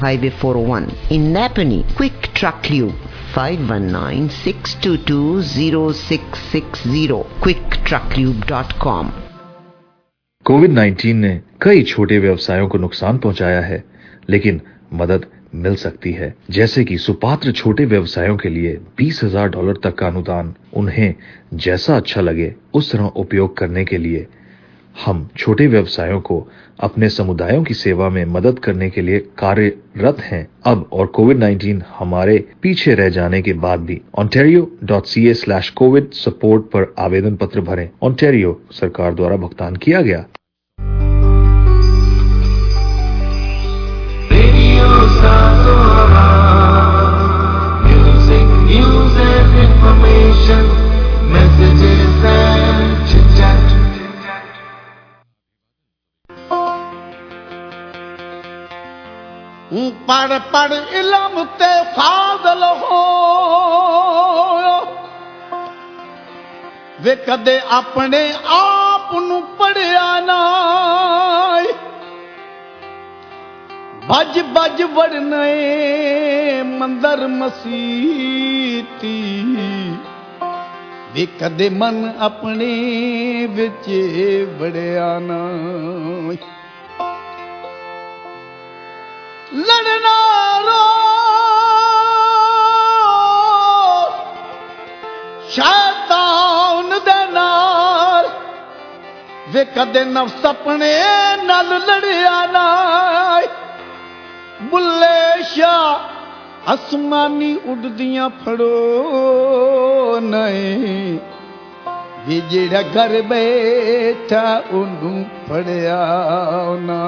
Highway 401 in Napanee. Quick Truck Lube 519-622-0660 quicktrucklube.com। कोविड-19 ने कई छोटे व्यवसायों को नुकसान पहुंचाया है, लेकिन मदद मिल सकती है। जैसे कि सुपात्र छोटे व्यवसायों के लिए $20,000 तक का अनुदान। उन्हें जैसा अच्छा लगे उस तरह उपयोग करने के लिए हम छोटे व्यवसायों को अपने समुदायों की सेवा में मदद करने के लिए कार्यरत हैं। अब और कोविड-19 हमारे पीछे रह जाने के बाद भी ontario.ca/covid support पर आवेदन पत्र भरें। ओंटारियो सरकार द्वारा भुगतान किया गया। पढ़ पढ़ इल्म ते फाज़ल हो वे कदे अपने आप नू पढ़िया ना भज भज वड़ने मंदर मसीती वे कदे मन अपने विच वड़िया ना लड़ना रो शैतान दे नाल वे कदे नफ्स अपने नाल लड़िया ना बुल्ले शाह आसमानी उड़दियां फड़ो नहीं वे जेड़ा घर बैठा उन्नू फड़िया ना।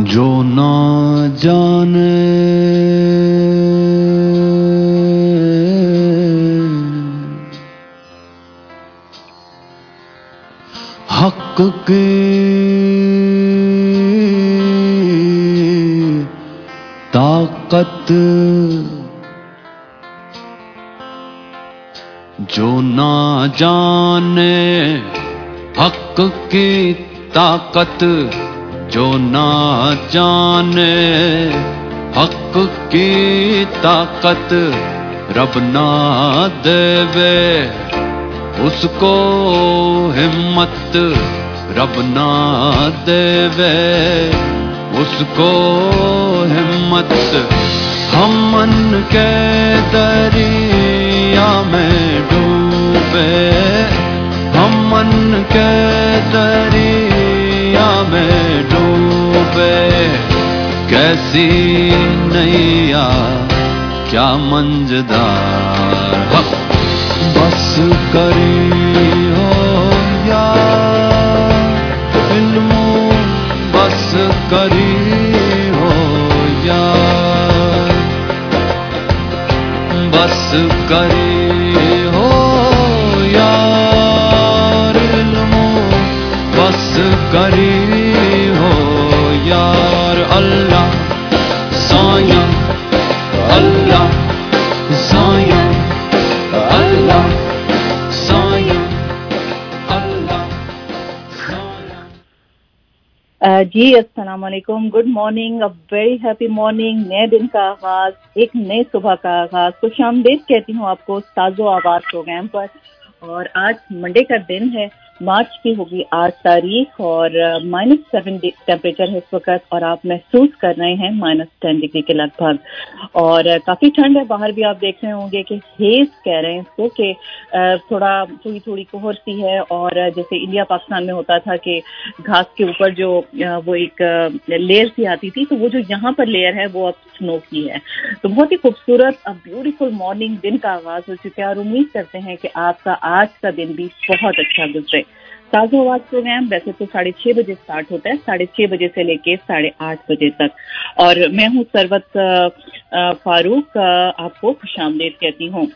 جو نہ جانے حق کی طاقت، جو نہ جانے حق کی طاقت، جو نہ جانے حق کی طاقت، رب نہ دے اس کو ہمت، رب نہ دے اس کو ہمت، ہم من کے دریا میں ڈوبے، ہم من کے دریا میں ڈوبے، کیسی نیا کیا منجدار، بس کری ہو یا علم، بس کری ہو یا بس کری ہو یار علم، بس کری ہو یار، اللہ سایہ اللہ سایہ اللہ سایہ اللہ سایہ۔ جی السلام علیکم، good morning, very happy morning, نئے دن کا آغاز، ایک نئے صبح کا آغاز، خوش آمدید کہتی ہوں آپ کو ساز و آواز پروگرام پر۔ اور آج منڈے کا دن ہے، مارچ کی ہوگی 8 تاریخ، اور -7 ٹیمپریچر ہے اس وقت، اور آپ محسوس کر رہے ہیں -10 ڈگری کے لگ بھگ، اور کافی ٹھنڈ ہے باہر بھی۔ آپ دیکھ رہے ہوں گے کہ ہیز کہہ رہے ہیں اس کو، کہ تھوڑا تھوڑی کوہر سی ہے، اور جیسے انڈیا پاکستان میں ہوتا تھا کہ گھاس کے اوپر جو وہ ایک لیئر سی آتی تھی، تو وہ جو یہاں پر لیئر ہے وہ اب سنو کی ہے۔ تو بہت ہی خوبصورت بیوٹیفل مارننگ دن کا آغاز ہو چکا ہے، اور امید کرتے ہیں کہ آپ کا آج کا دن بھی بہت اچھا گزرے۔ تازہ آواز پروگرام ویسے تو 6:30 بجے سٹارٹ ہوتا ہے، 6:30 بجے سے لے کے 8:30 بجے تک، اور میں ہوں ثروت فاروق، آپ کو خوش آمدید کہتی ہوں۔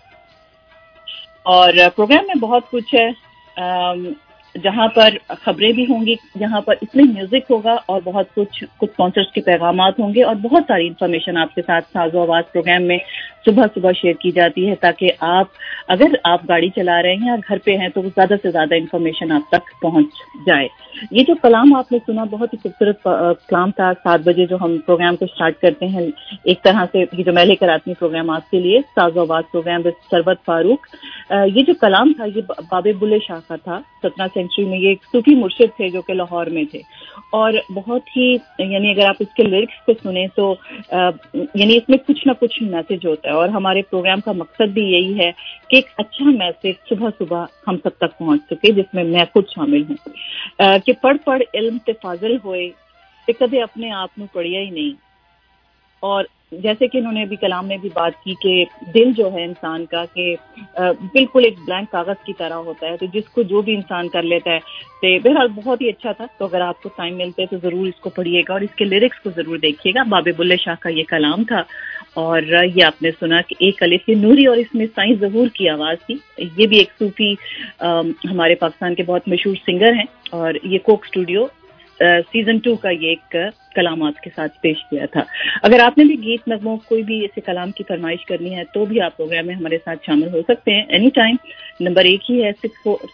اور پروگرام میں بہت کچھ ہے، جہاں پر خبریں بھی ہوں گی، جہاں پر اس میں میوزک ہوگا، اور بہت کچھ اسپانسرز کے پیغامات ہوں گے، اور بہت ساری انفارمیشن آپ کے ساتھ ساز و آواز پروگرام میں صبح شیئر کی جاتی ہے، تاکہ اگر آپ گاڑی چلا رہے ہیں یا گھر پہ ہیں تو زیادہ سے زیادہ انفارمیشن آپ تک پہنچ جائے۔ یہ جو کلام آپ نے سنا بہت ہی خوبصورت کلام تھا، 7 بجے جو ہم پروگرام کو سٹارٹ کرتے ہیں، ایک طرح سے یہ جو میں لے کر آتی ہوں پروگرام آپ کے لیے، ساز و آواز پروگرام وذ ثروت فاروق، یہ جو کلام تھا یہ بابے بلے شاہ کا تھا۔ 17 سینچری میں یہ ایک صوفی مرشد تھے جو کہ لاہور میں تھے، اور بہت ہی یعنی اگر آپ اس کے لیرکس کو سنیں تو یعنی اس میں کچھ نہ کچھ میسج ہوتا ہے، اور ہمارے پروگرام کا مقصد بھی یہی ہے کہ ایک اچھا میسج صبح ہم سب تک پہنچ سکے، جس میں میں خود شامل ہوں، کہ پڑھ علم تے فاضل ہوئے تے کدے اپنے آپ نو پڑھیا ہی نہیں۔ اور جیسے کہ انہوں نے ابھی کلام میں بھی بات کی کہ دل جو ہے انسان کا کہ بالکل ایک بلینک کاغذ کی طرح ہوتا ہے، تو جس کو جو بھی انسان کر لیتا ہے۔ تو بہرحال بہت ہی اچھا تھا، تو اگر آپ کو ٹائم ملتے تو ضرور اس کو پڑھیے گا، اور اس کے لیرکس کو ضرور دیکھیے گا۔ بابے بلے شاہ کا یہ کلام تھا، اور یہ آپ نے سنا کہ ایک الف یہ نوری، اور اس میں سائیں ظہور کی آواز تھی۔ یہ بھی ایک صوفی ہمارے پاکستان کے بہت مشہور سنگر ہیں، اور یہ کوک اسٹوڈیو سیزن 2 کا یہ ایک کلامات کے ساتھ پیش کیا تھا۔ اگر آپ نے بھی گیت نغموں کوئی بھی ایسے کلام کی فرمائش کرنی ہے تو بھی آپ پروگرام میں ہمارے ساتھ شامل ہو سکتے ہیں اینی ٹائم۔ نمبر ایک ہی ہے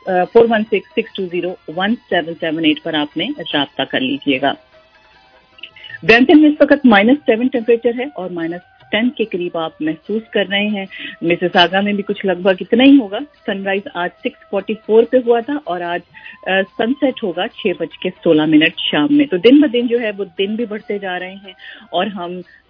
416-620-1778 پر آپ نے رابطہ کر لیجئے گا۔ برمپٹن میں اس وقت -7 ٹیمپریچر ہے، اور -10 کے قریب آپ محسوس کر رہے ہیں۔ مسیساگا میں بھی کچھ لگ بھگ اتنا ہی ہوگا۔ سن رائز آج 6:44 پہ ہوا تھا، اور آج سن سیٹ ہوگا 6:16 شام میں۔ تو دن بدن جو ہے وہ دن بھی بڑھتے جا رہے ہیں، اور ہم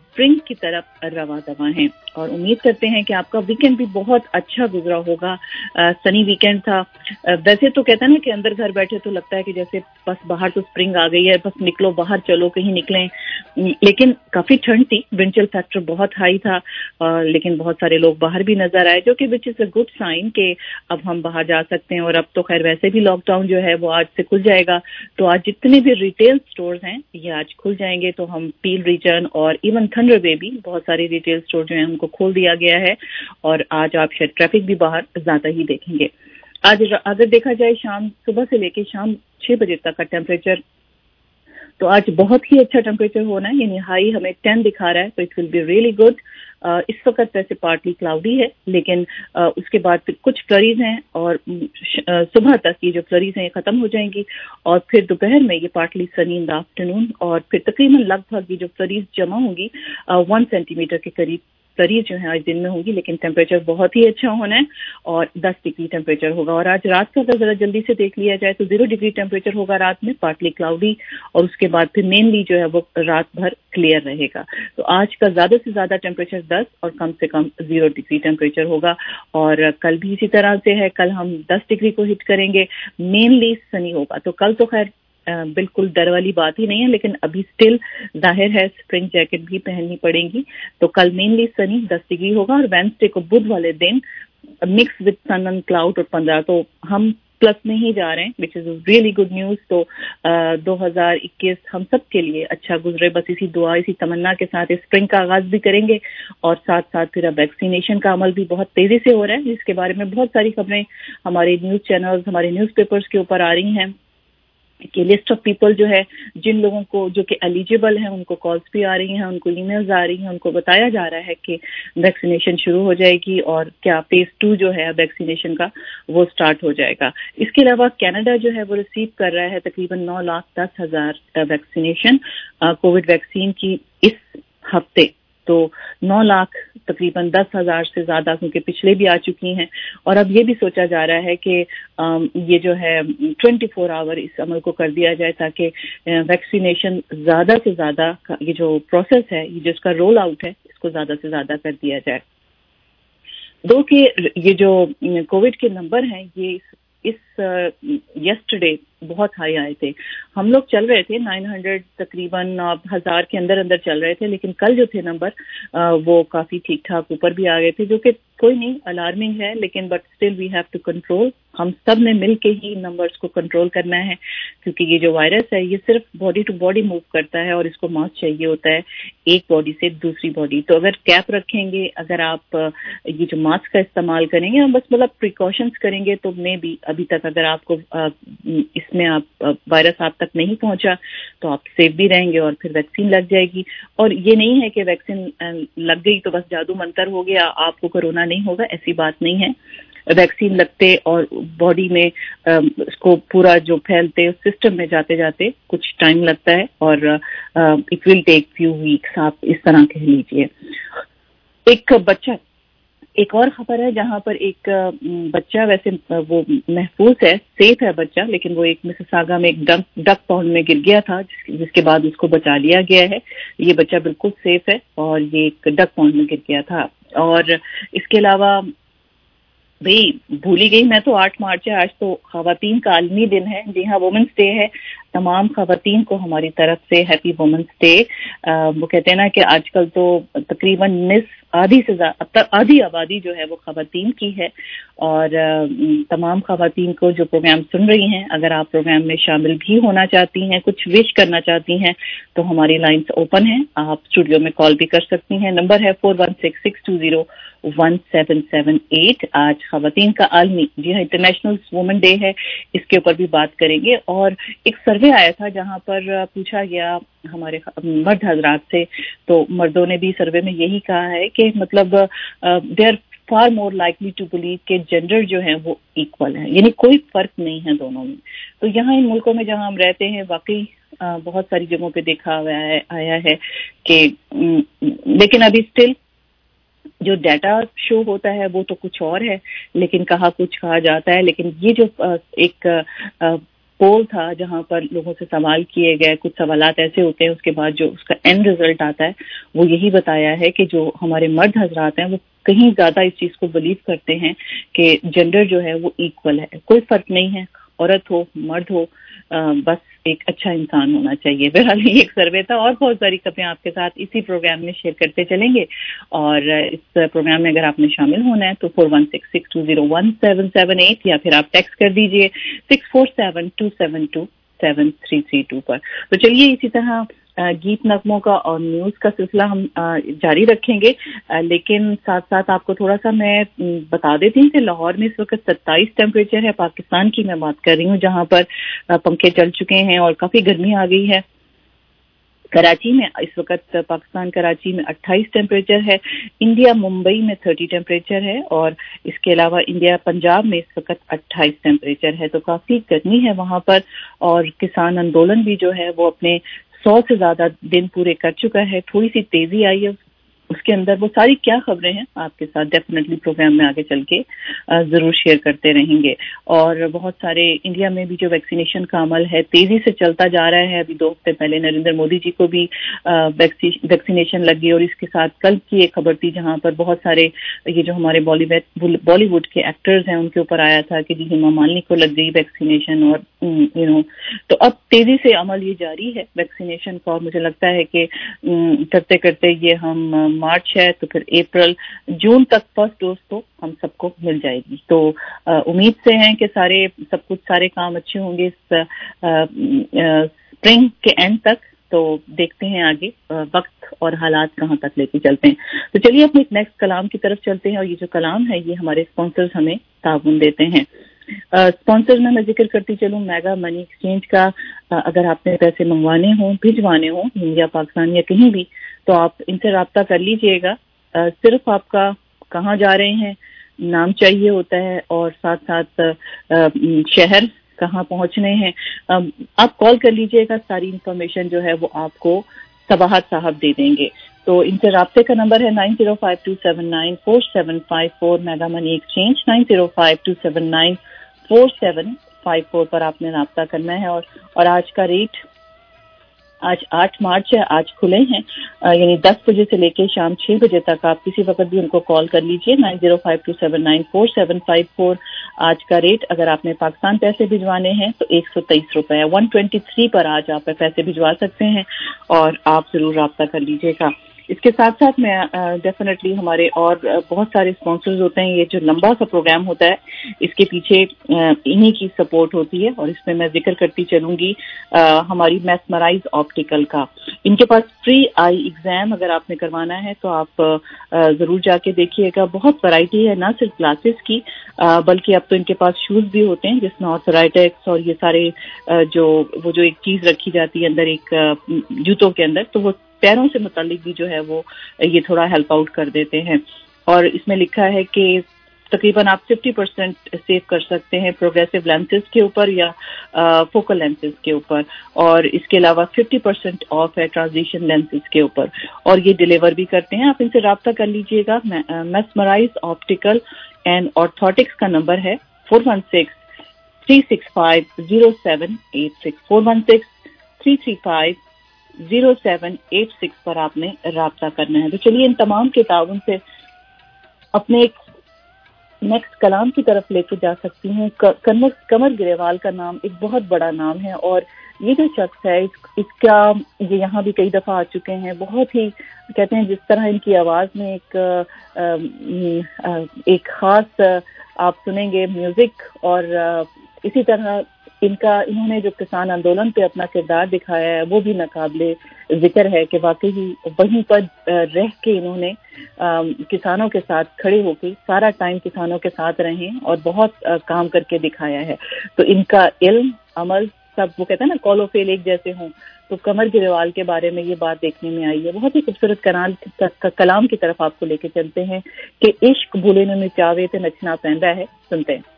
स्प्रिंग की तरफ रवा दवा हैं और उम्मीद करते हैं कि आपका वीकेंड भी बहुत अच्छा गुजरा होगा। सनी वीकेंड था। वैसे तो कहता है ना कि अंदर घर बैठे तो लगता है कि जैसे बस बाहर तो स्प्रिंग आ गई है, बस निकलो बाहर, चलो कहीं निकलें, लेकिन काफी ठंड थी, विंड चिल फैक्टर बहुत हाई था, लेकिन बहुत सारे लोग बाहर भी नजर आए, जो कि which is a good sign कि अब हम बाहर जा सकते हैं। और अब तो खैर वैसे भी लॉकडाउन जो है वो आज से खुल जाएगा, तो आज जितने भी रिटेल स्टोर्स हैं ये आज खुल जाएंगे। तो हम पील रीजन और इवन थंडर बे भी बहुत सारे रिटेल स्टोर जो हैं उनको खोल दिया गया है और आज आप शायद ट्रैफिक भी बाहर ज्यादा ही देखेंगे। आज अगर देखा जाए शाम सुबह से लेकर शाम 6 बजे तक का टेम्परेचर, तो आज बहुत ही अच्छा टेम्परेचर होना है, यानी हाई हमें 10 दिखा रहा है, तो it will be really good. इस वक्त वैसे पार्टली क्लाउडी है, लेकिन उसके बाद फिर कुछ फ्लरीज हैं और सुबह तक ये जो फ्लरीज हैं ये खत्म हो जाएंगी और फिर दोपहर में ये partly sunny in the afternoon और फिर तकरीबन लगभग ये जो फ्लरीज जमा होंगी 1 सेंटीमीटर के करीब फ्लरीज जो है आज दिन में होंगी, लेकिन टेम्परेचर बहुत ही अच्छा होना है और 10 डिग्री टेम्परेचर होगा। और आज रात का अगर जरा जल्दी से देख लिया जाए तो 0 डिग्री टेम्परेचर होगा रात में, पार्टली क्लाउडी, और उसके बाद फिर मेनली जो है वो रात भर क्लियर रहेगा। तो आज का ज्यादा से ज्यादा टेम्परेचर 10 और कम से कम 0 डिग्री टेम्परेचर होगा। और कल भी इसी तरह से है, कल हम 10 डिग्री को हिट करेंगे, मेनली सनी होगा। तो कल तो खैर बिल्कुल डर वाली बात ही नहीं है, लेकिन अभी स्टिल जाहिर है स्प्रिंग जैकेट भी पहननी पड़ेगी। तो कल मेनली सनी 10 डिग्री होगा और वेडनेसडे को बुध वाले दिन mix with sun and cloud और 15, तो हम प्लस में ही जा रहे हैं, which is really good news. तो 2021 हम सब के लिए अच्छा गुजरे, बस इसी दुआ इसी तमन्ना के साथ इस स्प्रिंग का आगाज भी करेंगे। और साथ साथ फिर अब वैक्सीनेशन का अमल भी बहुत तेजी से हो रहा है, जिसके बारे में बहुत सारी खबरें हमारे न्यूज चैनल्स हमारे न्यूज पेपर्स के ऊपर आ रही हैं कि लिस्ट ऑफ पीपल जो है, जिन लोगों को जो कि एलिजिबल हैं, उनको कॉल्स भी आ रही हैं, उनको ईमेल्स आ रही हैं, उनको बताया जा रहा है कि वैक्सीनेशन शुरू हो जाएगी और क्या फेज 2 जो है वैक्सीनेशन का वो स्टार्ट हो जाएगा। इसके अलावा कनाडा जो है वो रिसीव कर रहा है तकरीबन 9,10,000 वैक्सीनेशन कोविड वैक्सीन की इस हफ्ते। तो 9 लाख तकरीबन 10,000 से ज्यादा, क्योंकि पिछले भी आ चुकी हैं। और अब ये भी सोचा जा रहा है कि ये जो है 24 आवर इस अमल को कर दिया जाए ताकि वैक्सीनेशन ज्यादा से ज्यादा ये जो प्रोसेस है, ये जिसका रोल आउट है, इसको ज्यादा से ज्यादा कर दिया जाए। दो कि ये जो कोविड के नंबर हैं ये इस यस्टरडे बहुत हाई आए थे। हम लोग चल रहे थे 900 तकरीबन 1000 के अंदर अंदर चल रहे थे, लेकिन कल जो थे नंबर वो काफी ठीक ठाक ऊपर भी आ गए थे, जो कि कोई नहीं अलार्मिंग है, लेकिन but still we have to control. हम सब ने मिलके ही नंबर्स को कंट्रोल करना है, क्योंकि ये जो वायरस है ये सिर्फ बॉडी टू बॉडी मूव करता है और इसको मास्क चाहिए होता है एक बॉडी से दूसरी बॉडी। तो अगर कैप रखेंगे, अगर आप ये जो मास्क का इस्तेमाल करेंगे, बस मतलब प्रिकॉशंस करेंगे, तो मे भी अभी तक अगर आपको इसमें आप वायरस आप तक नहीं पहुंचा तो आप सेफ भी रहेंगे और फिर वैक्सीन लग जाएगी। और ये नहीं है कि वैक्सीन लग गई तो बस जादू मंतर हो गया, आपको कोरोना नहीं होगा, ऐसी बात नहीं है। वैक्सीन लगते और बॉडी में इसको पूरा जो फैलते सिस्टम में जाते जाते कुछ टाइम लगता है और it will take few weeks, आप इस तरह कह लीजिए। एक और खबर है जहां पर एक बच्चा, वैसे वो महफूज है, सेफ है बच्चा, लेकिन वो एक मिसिसागा में एक डक पॉन्ड में गिर गया था, जिसके बाद उसको बचा लिया गया है। ये बच्चा बिल्कुल सेफ है और ये एक डक पॉन्ड में गिर गया था। और इसके अलावा भाई भूली गई मैं, तो 8 मार्च है, आज तो खवातीन का आलमी दिन है। जी हाँ, वुमेन्स डे है। तमाम खवातीन को हमारी तरफ से हैप्पी वुमेन्स डे। वो कहते हैं ना कि आजकल तो तकरीबन आधी आबादी जो है वो खवातीन की है। और तमाम खवातीन को जो प्रोग्राम सुन रही हैं, अगर आप प्रोग्राम में शामिल भी होना चाहती हैं, कुछ विश करना चाहती हैं, तो हमारी लाइन्स ओपन हैं, आप स्टूडियो में कॉल भी कर सकती हैं। नंबर है 4166201778। आज खवातीन का आलमी, जी हाँ, इंटरनेशनल वुमेन डे है, इसके ऊपर भी बात करेंगे। और एक सर्वे आया था जहां पर पूछा गया हमारे मर्द हजरात से, तो मर्दों ने भी सर्वे में यही कहा है कि मतलब they are far more likely to believe कि जेंडर जो है वो इक्वल है, यानी कोई फर्क नहीं है दोनों में। तो यहाँ इन मुल्कों में जहाँ हम रहते हैं वाकई बहुत सारी जगहों पे देखा आया है कि लेकिन अभी स्टिल जो डाटा शो होता है वो तो कुछ और है, लेकिन कहा कुछ कहा जाता है। लेकिन ये जो एक पोल था जहां पर लोगों से सवाल किए गए, कुछ सवालात ऐसे होते हैं उसके बाद जो उसका एंड रिजल्ट आता है वो यही बताया है कि जो हमारे मर्द हजरात हैं वो कहीं ज्यादा इस चीज को बिलीव करते हैं कि जेंडर जो है वो इक्वल है, कोई फर्क नहीं है, औरत हो मर्द हो, बस एक अच्छा इंसान होना चाहिए। बहरहाल ये एक सर्वे था और बहुत सारी खबरें आपके साथ इसी प्रोग्राम में शेयर करते चलेंगे। और इस प्रोग्राम में अगर आपने शामिल होना है तो 4166201778 या फिर आप टेक्स्ट कर दीजिए 6472727332 पर। तो चलिए इसी तरह गीत नगमों का और न्यूज का सिलसिला हम जारी रखेंगे, लेकिन साथ साथ आपको थोड़ा सा मैं बता देती हूँ कि लाहौर में इस वक्त 27 टेम्परेचर है। पाकिस्तान की मैं बात कर रही हूँ जहां पर पंखे चल चुके हैं और काफी गर्मी आ गई है। कराची में इस वक्त पाकिस्तान कराची में 28 टेम्परेचर है, इंडिया मुंबई में 30 टेम्परेचर है और इसके अलावा इंडिया पंजाब में इस वक्त 28 टेम्परेचर है। तो काफी गर्मी है वहां पर और किसान आंदोलन भी जो है वो अपने 100 से ज्यादा दिन पूरे कर चुका है। थोड़ी सी तेजी आई है उसके अंदर। वो सारी क्या खबरें हैं आपके साथ डेफिनेटली प्रोग्राम में आगे चल के जरूर शेयर करते रहेंगे। और बहुत सारे इंडिया में भी जो वैक्सीनेशन का अमल है तेजी से चलता जा रहा है। अभी 2 हफ्ते पहले नरेंद्र मोदी जी को भी वैक्सीनेशन लगी और इसके साथ कल की एक खबर थी जहां पर बहुत सारे ये जो हमारे बॉलीवुड के एक्टर्स हैं उनके ऊपर आया था कि जी हेमा मालिनी को लग गई वैक्सीनेशन और तो अब तेजी से अमल ये जारी है वैक्सीनेशन का। और मुझे लगता है कि करते करते ये हम मार्च है तो फिर अप्रैल जून तक फर्स्ट डोज तो हम सबको मिल जाएगी। तो उम्मीद से हैं कि सारे काम अच्छे होंगे स्प्रिंग के एंड तक। तो देखते हैं आगे वक्त और हालात कहाँ तक लेके चलते हैं। तो चलिए अपने नेक्स्ट कलाम की तरफ चलते हैं और ये जो कलाम है ये हमारे स्पॉन्सर्स हमें ताउन देते हैं। स्पॉन्सर में मैं जिक्र करती चलूँ मेगा मनी एक्सचेंज का। अगर आपने पैसे मंगवाने हों भिजवाने हों इंडिया पाकिस्तान या कहीं भी तो आप इनसे राब्ता कर लीजिएगा। सिर्फ आपका कहाँ जा रहे हैं नाम चाहिए होता है और साथ साथ शहर कहाँ पहुंचने हैं आप कॉल कर लीजिएगा। सारी इंफॉर्मेशन जो है वो आपको सबाहत साहब दे देंगे। तो इनसे राब्ते का नंबर है 9052794754 मेगा मनी एक्सचेंज 9052794754 पर आपने राब्ता करना है। और आज का रेट आज 8 मार्च है, आज खुले हैं यानी 10 बजे से लेकर शाम 6 बजे तक आप किसी वक्त भी उनको कॉल कर लीजिए 9052794754। आज का रेट अगर आपने पाकिस्तान पैसे भिजवाने हैं तो 123 रुपए है। 123 पर आज आप पैसे भिजवा सकते हैं और आप जरूर राब्ता कर लीजिएगा। इसके साथ साथ मैं डेफिनेटली हमारे और बहुत सारे स्पॉन्सर्स होते हैं। ये जो लंबा सा प्रोग्राम होता है इसके पीछे इन्हीं की सपोर्ट होती है और इसमें मैं जिक्र करती चलूंगी हमारी मैस्मराइज ऑप्टिकल का। इनके पास फ्री आई एग्जाम अगर आपने करवाना है तो आप जरूर जाके देखिएगा। बहुत वैरायटी है ना सिर्फ ग्लासेस की बल्कि अब तो इनके पास शूज भी होते हैं जिसमें ऑर्थराइटिक्स और ये सारे जो एक चीज रखी जाती है अंदर एक जूतों के अंदर तो वो पैरों से मुतालिक भी जो है वो ये थोड़ा हेल्प आउट कर देते हैं। और इसमें लिखा है कि तकरीबन आप 50% सेव कर सकते हैं प्रोग्रेसिव लेंसेज के ऊपर या फोकल लेंसेज के ऊपर और इसके अलावा 50% ऑफ है ट्रांजिशन लेंसेज के ऊपर और ये डिलीवर भी करते हैं। आप इनसे राब्ता कर लीजिएगा। मैस्मराइज ऑप्टिकल एंड ऑर्थोटिक्स का नंबर है 416-365-0786 416-335-0786 पर आपने राब्ता करना है। तो चलिए इन तमाम के ताउन से अपने एक नेक्स्ट कलाम की तरफ लेके जा सकती हूँ। कमर ग्रेवाल का नाम एक बहुत बड़ा नाम है और ये जो शख्स है इसका ये यहाँ भी कई दफा आ चुके हैं। बहुत ही कहते हैं जिस तरह इनकी आवाज में एक खास आप सुनेंगे म्यूजिक और इसी तरह इन्होंने जो किसान आंदोलन पे अपना किरदार दिखाया है वो भी नाकाबिले जिक्र है कि वाकई ही वहीं पर रह के इन्होंने किसानों के साथ खड़े होकर सारा टाइम किसानों के साथ रहे और बहुत काम करके दिखाया है। तो इनका इल्म अमल सब वो कहते हैं ना कॉलो फेल एक जैसे हों। तो कमर ग्रेवाल के बारे में ये बात देखने में आई है। बहुत ही खूबसूरत कलाम की तरफ आपको लेके चलते हैं कि इश्क भूले में चावे ते नचना पैंदा है। सुनते हैं।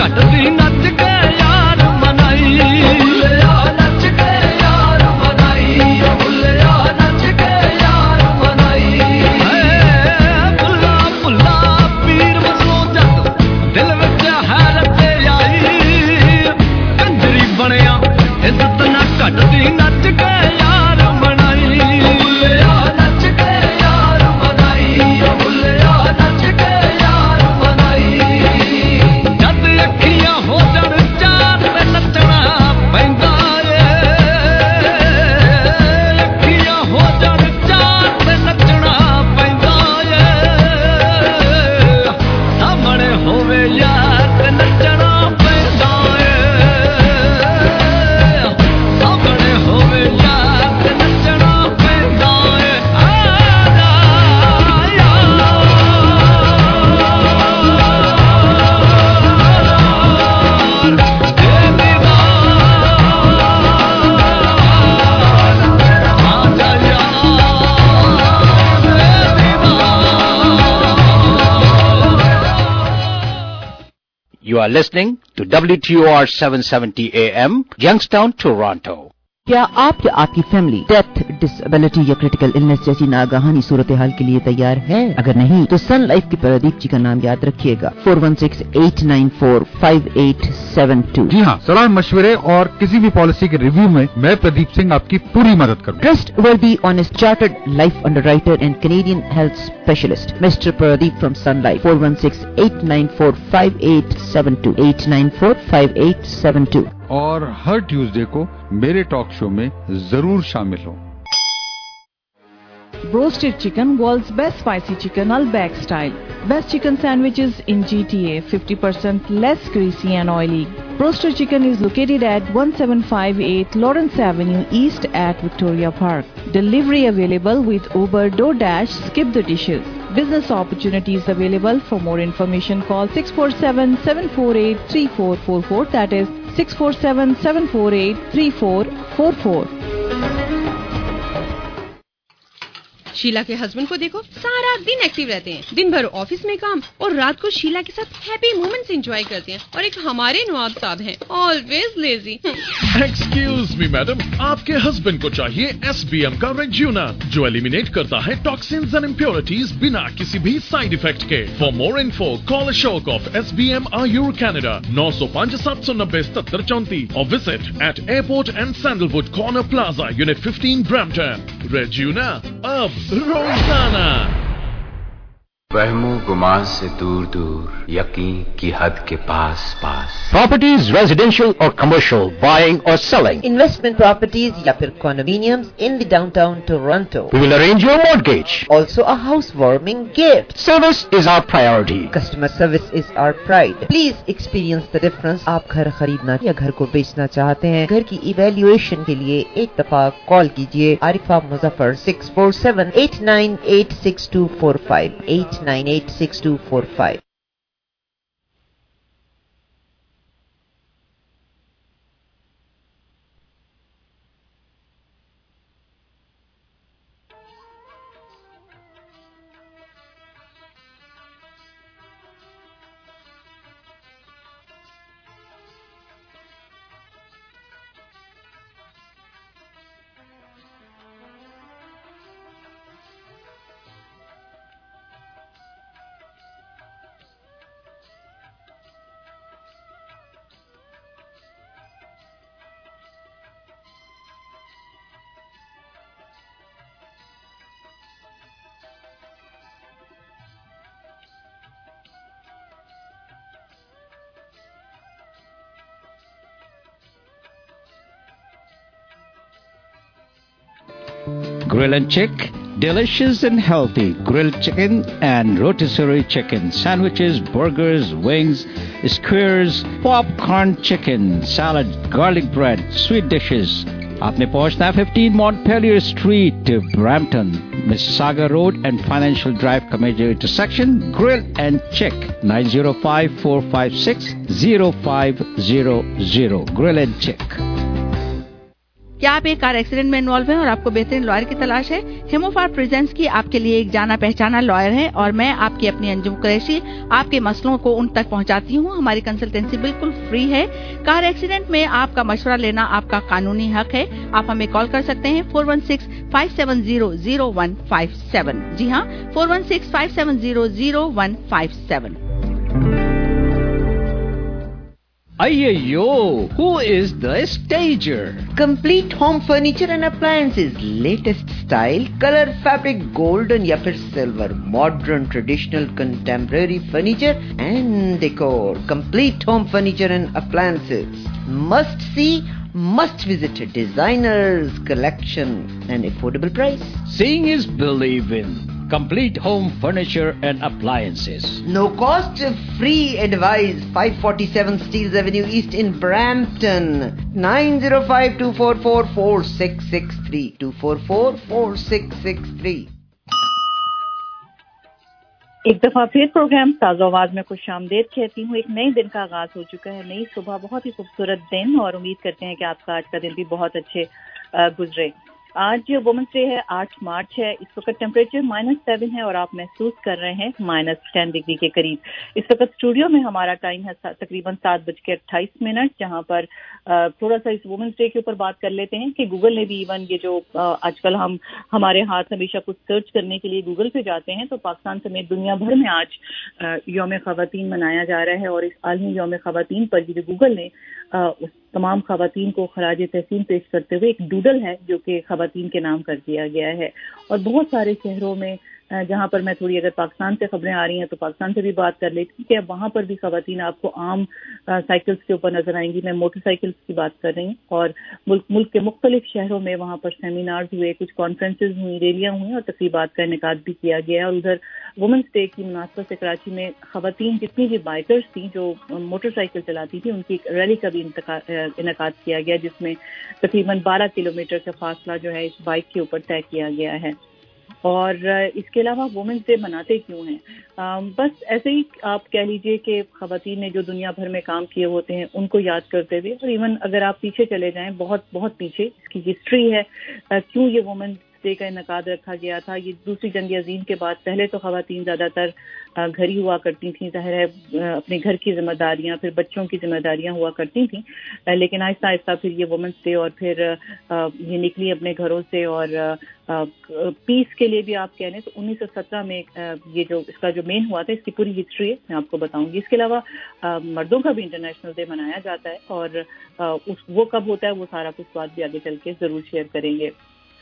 ਘਟਦੀ ਨੱਚ ਕੇ ਯਾਰ ਮਨਾਈ ਭੁੱਲਿਆ ਨੱਚ ਕੇ ਯਾਰ ਮਨਾਈ ਭੁੱਲਿਆ ਨੱਚ ਕੇ ਯਾਰ ਮਨਾਈ ਭੁੱਲਾ ਭੁੱਲਾ ਪੀਰ ਵਸੋਂ ਜੱਟ ਦਿਲ ਵਿੱਚ ਹੈਰਤ ਆਈ ਕੰਜਰੀ ਬਣਿਆ ਇੱਜ਼ਤ ਨਾ ਘਟਦੀ ਨੱਚ ਕੇ ਯਾਰ ਮਨਾਈ ਭੁੱਲਿਆ ਨੱਚ ਕੇ ਯਾਰ ਮਨਾਈ ਭੁੱਲਿਆ ਨੱਚ ਕੇ ਯਾਰ ਮਨਾਈ ਜਦ ਅੱਖੀਆਂ ਹੋ ਜਾਣ ਚਾਰ ਤੇ ਨੱਚਣਾ ਪੈਂਦਾ ਏ ਅੱਖੀਆਂ ਹੋ ਜਾਣ ਚਾਰ ਤੇ ਨੱਚਣਾ ਪੈਂਦਾ ਏ ਸਾਹਮਣੇ ਹੋਵੇ ਯਾਰ ਤੇ ਨੱਚਣਾ ਪੈਂਦਾ ਏ ਸਾਹਮਣੇ ਹੋਵੇ ਯਾਰ ਤੇ ਨੱਚਣਾ ਪੈਂਦਾ ਏ You are listening to WTOR 770 AM, Youngstown, Toronto. क्या आप या आपकी फैमिली डेथ, डिसेबिलिटी या क्रिटिकल इलनेस जैसी नागहानी सूरत हाल के लिए तैयार है? अगर नहीं तो सन लाइफ के प्रदीप जी का नाम याद रखिएगा 4168945872। जी हाँ, सलाह मशवरे और किसी भी पॉलिसी के रिव्यू में मैं प्रदीप सिंह आपकी पूरी मदद करूँगा। Trust worthy, honest, chartered life underwriter and Canadian health specialist, Mr. Pradeep from Sun Life, 4168945872, 8945872। और हर ट्यूसडे को मेरे टॉक शो में जरूर शामिल हो। Roasted chicken, world's best spicy chicken, Al-Bag style. Best chicken sandwiches in GTA, 50% less greasy and oily. Roasted chicken is located at 1758 Lawrence Avenue East at Victoria Park. Delivery available with Uber, DoorDash, Skip the Dishes. Business opportunities available. For more information call 647-748-3444. That is 647-748-3444. Sheila के husband को देखो, सारा दिन active रहते हैं, दिन भर office में काम और रात को शीला के साथ हैप्पी मोमेंट्स एंजॉय करते हैं। और एक हमारे नवाब साहब हैं, always lazy. Excuse me madam, आपके हस्बैंड को चाहिए SBM का रेज्यूना, जो एलिमिनेट करता है टॉक्सिन्स एंड इम्प्योरिटीज बिना किसी भी साइड इफेक्ट के। For more info call Ashok of SBM Ayur Canada 905-790-7734 और visit at airport and sandalwood corner plaza unit 15 Brampton. रेज्यूना अब रोजाना। वहमो गुमान से दूर दूर, यकीन की हद के पास पास। Properties, residential or commercial, buying or selling. Investment properties या फिर condominiums in the downtown Toronto. We will arrange your mortgage. Also a housewarming gift. Service is our priority. Customer service is our pride. Please experience the difference. आप घर खरीदना या घर को बेचना चाहते हैं, घर की इवैल्यूएशन के लिए एक दफा कॉल कीजिए Arifa Muzaffar 647-898-6245 898-6245। Grill and Chick, delicious and healthy grilled chicken and rotisserie chicken, sandwiches, burgers, wings, skewers, popcorn chicken, salad, garlic bread, sweet dishes. आपने पहुंचना है 15 Montpelier Street, Brampton, Mississauga Road and Financial Drive का major intersection. Grill and Chick, 905-456-0500. Grill and Chick. क्या आप एक car accident में involve हैं और आपको बेहतरीन लॉयर की तलाश है? हेमोफार प्रेजेंट्स की आपके लिए एक जाना पहचाना लॉयर है और मैं आपकी अपनी अंजुम कुरैशी आपके मसलों को उन तक पहुंचाती हूं। हमारी कंसल्टेंसी बिल्कुल फ्री है। कार एक्सीडेंट में आपका मशवरा लेना आपका कानूनी हक है। आप हमें कॉल कर सकते हैं 416-570-0157। जी हाँ, 416-570-0157। Ayyo, who is the stager? Complete home furniture and appliances, latest style, color, fabric, golden या फिर silver, modern, traditional, contemporary furniture and decor. Complete home furniture and appliances. Must see, must visit designers collection and affordable price. Seeing is believing. Complete home furniture and appliances. No cost, free advice. 547 Steeles Avenue East in Brampton. 905-244-4663. 244-4663. एक दफा फिर programme ताज़ा आवाज में खुश आमदेद कहती हूँ। एक नए दिन का आगाज हो चुका है, नई सुबह, बहुत ही खूबसूरत दिन, और उम्मीद करते हैं कि आपका आज का दिन भी बहुत अच्छे गुजरे। आज वुमेन्स डे है, 8 मार्च है। इस वक्त टेम्परेचर -7 है और आप महसूस कर रहे हैं -10 डिग्री के करीब। इस वक्त स्टूडियो में हमारा टाइम है तकरीबन 7:28, जहां पर थोड़ा सा इस वुमेन्स डे के ऊपर बात कर लेते हैं कि गूगल ने भी इवन ये जो आजकल हम हमारे हाथ हमेशा कुछ सर्च करने के लिए गूगल पे जाते हैं, तो पाकिस्तान समेत दुनिया भर में आज यौम ख़वातीन मनाया जा रहा है। और इस आलमी यौम ख़वातीन पर जो गूगल ने उस तमाम ख़वातीन को खराज तहसीन पेश करते हुए एक डूडल है जो कि ख़वातीन के नाम कर दिया गया है। और बहुत सारे शहरों में जहां पर मैं थोड़ी, अगर पाकिस्तान से खबरें आ रही हैं तो पाकिस्तान से भी बात कर लेती हूँ कि अब वहां पर भी ख़वातीन आपको आम साइकिल्स के ऊपर नजर आएंगी। मैं मोटरसाइकिल्स की बात कर रही हूँ। और मुल्क के मुख्तलिफ शहरों में वहां पर सेमिनार्स हुए, कुछ कॉन्फ्रेंसेज हुई, रैलियां हुई और तकरीबात का इनेकाद भी किया गया। और उधर वुमेन्स डे की मुनासबत से कराची में ख़वातीन जितनी भी बाइकर्स थी जो मोटरसाइकिल चलाती थी, उनकी एक रैली का भी इनेकाद किया गया, जिसमें तकरीबन 12 किलोमीटर का फासला जो है इस बाइक के ऊपर तय किया गया है। और इसके अलावा वुमेन्स डे मनाते क्यों हैं? बस ऐसे ही आप कह लीजिए कि ख़वातीन ने जो दुनिया भर में काम किए होते हैं उनको याद करते हुए, और इवन अगर आप पीछे चले जाएं, बहुत बहुत पीछे इसकी हिस्ट्री है क्यों ये वुमेन्स डे का इनेकाद रखा गया था। ये दूसरी जंग अज़ीम के बाद पहले तो ख़वातीन ज़्यादातर घर ही हुआ करती थी, ज़ाहिर है अपने घर की जिम्मेदारियां, फिर बच्चों की जिम्मेदारियां हुआ करती थी। लेकिन आहिस्ता आहिस्ता फिर ये वुमेन्स डे और फिर ये निकली अपने घरों से। और पीस के लिए भी आप कह लें तो 1917 में ये जो इसका जो मेन हुआ था, इसकी पूरी हिस्ट्री है, मैं आपको बताऊंगी। इसके अलावा मर्दों का भी इंटरनेशनल डे मनाया जाता है, और वो कब होता है वो सारा कुछ बात भी आगे चल के जरूर शेयर करेंगे।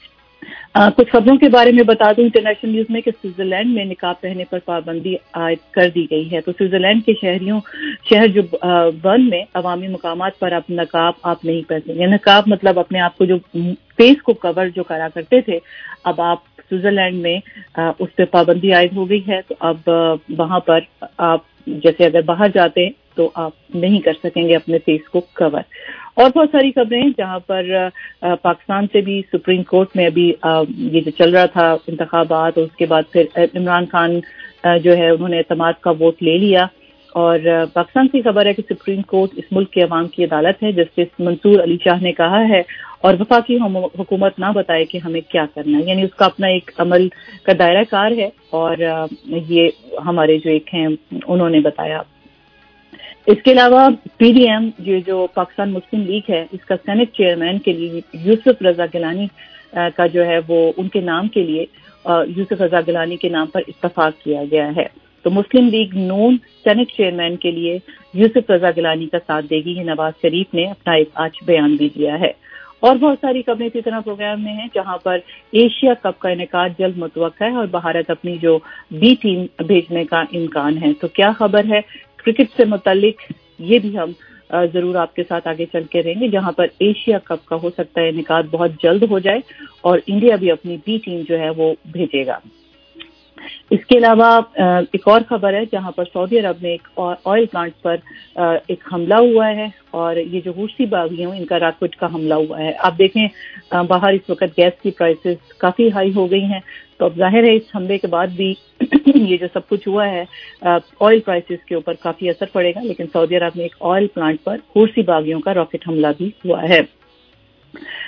कुछ खबरों के बारे में बता दूं इंटरनेशनल न्यूज में कि स्विट्जरलैंड में निकाब पहनने पर पाबंदी आयद कर दी गई है। तो स्विट्जरलैंड के शहर जो बर्न में अवामी मुकामात पर अब नकाब आप नहीं पहनेंगे। नकाब मतलब अपने आप को जो फेस को कवर जो करा करते थे, अब आप स्विट्जरलैंड में उस पर पाबंदी आयद हो गई है। तो अब वहां पर आप जैसे अगर बाहर जाते हैं तो आप नहीं कर सकेंगे अपने फेस को कवर। और बहुत सारी खबरें हैं जहां पर पाकिस्तान से भी सुप्रीम कोर्ट में अभी ये जो चल रहा था इंतखाबात, और उसके बाद फिर इमरान खान जो है उन्होंने एतमाद का वोट ले लिया। और पाकिस्तान की खबर है कि सुप्रीम कोर्ट इस मुल्क के अवाम की अदालत है। जस्टिस मंसूर अली शाह ने कहा है और वफाकी हुकूमत ना बताए कि हमें क्या करना है, यानी उसका अपना एक अमल का दायरा कार है। और ये हमारे जो एक हैं उन्होंने बताया। इसके अलावा पीडीएम जो पाकिस्तान मुस्लिम लीग है, इसका सेनेट चेयरमैन के लिए यूसुफ रजा गिलानी का जो है वो उनके नाम के लिए यूसुफ रजा गिलानी के नाम पर इत्तफाक किया गया है। तो मुस्लिम लीग नून सेनेट चेयरमैन के लिए यूसुफ रजा गिलानी का साथ देगी, ये नवाज शरीफ ने अपना एक आज बयान भी दिया है। और बहुत सारी खबरें इसी तरह प्रोग्राम में हैं जहां पर एशिया कप का इनेकाद जल्द मुतवक्का है और भारत अपनी जो बी टीम भेजने का इम्कान है। तो क्या खबर है क्रिकेट से मुतालिक, ये भी हम जरूर आपके साथ आगे चल के रहेंगे, जहां पर एशिया कप का हो सकता है इनेकाद बहुत जल्द हो जाए और इंडिया भी अपनी बी टीम जो है वो भेजेगा। इसके अलावा एक और खबर है जहां पर सऊदी अरब में एक ऑयल प्लांट पर एक हमला हुआ है, और ये जो हूसी बागियों इनका रॉकेट का हमला हुआ है। आप देखें बाहर इस वक्त गैस की प्राइसेस काफी हाई हो गई हैं, तो अब जाहिर है इस हमले के बाद भी ये जो सब कुछ हुआ है ऑयल प्राइसेस के ऊपर काफी असर पड़ेगा। लेकिन सऊदी अरब में एक ऑयल प्लांट पर हूसी बागियों का रॉकेट हमला भी हुआ है।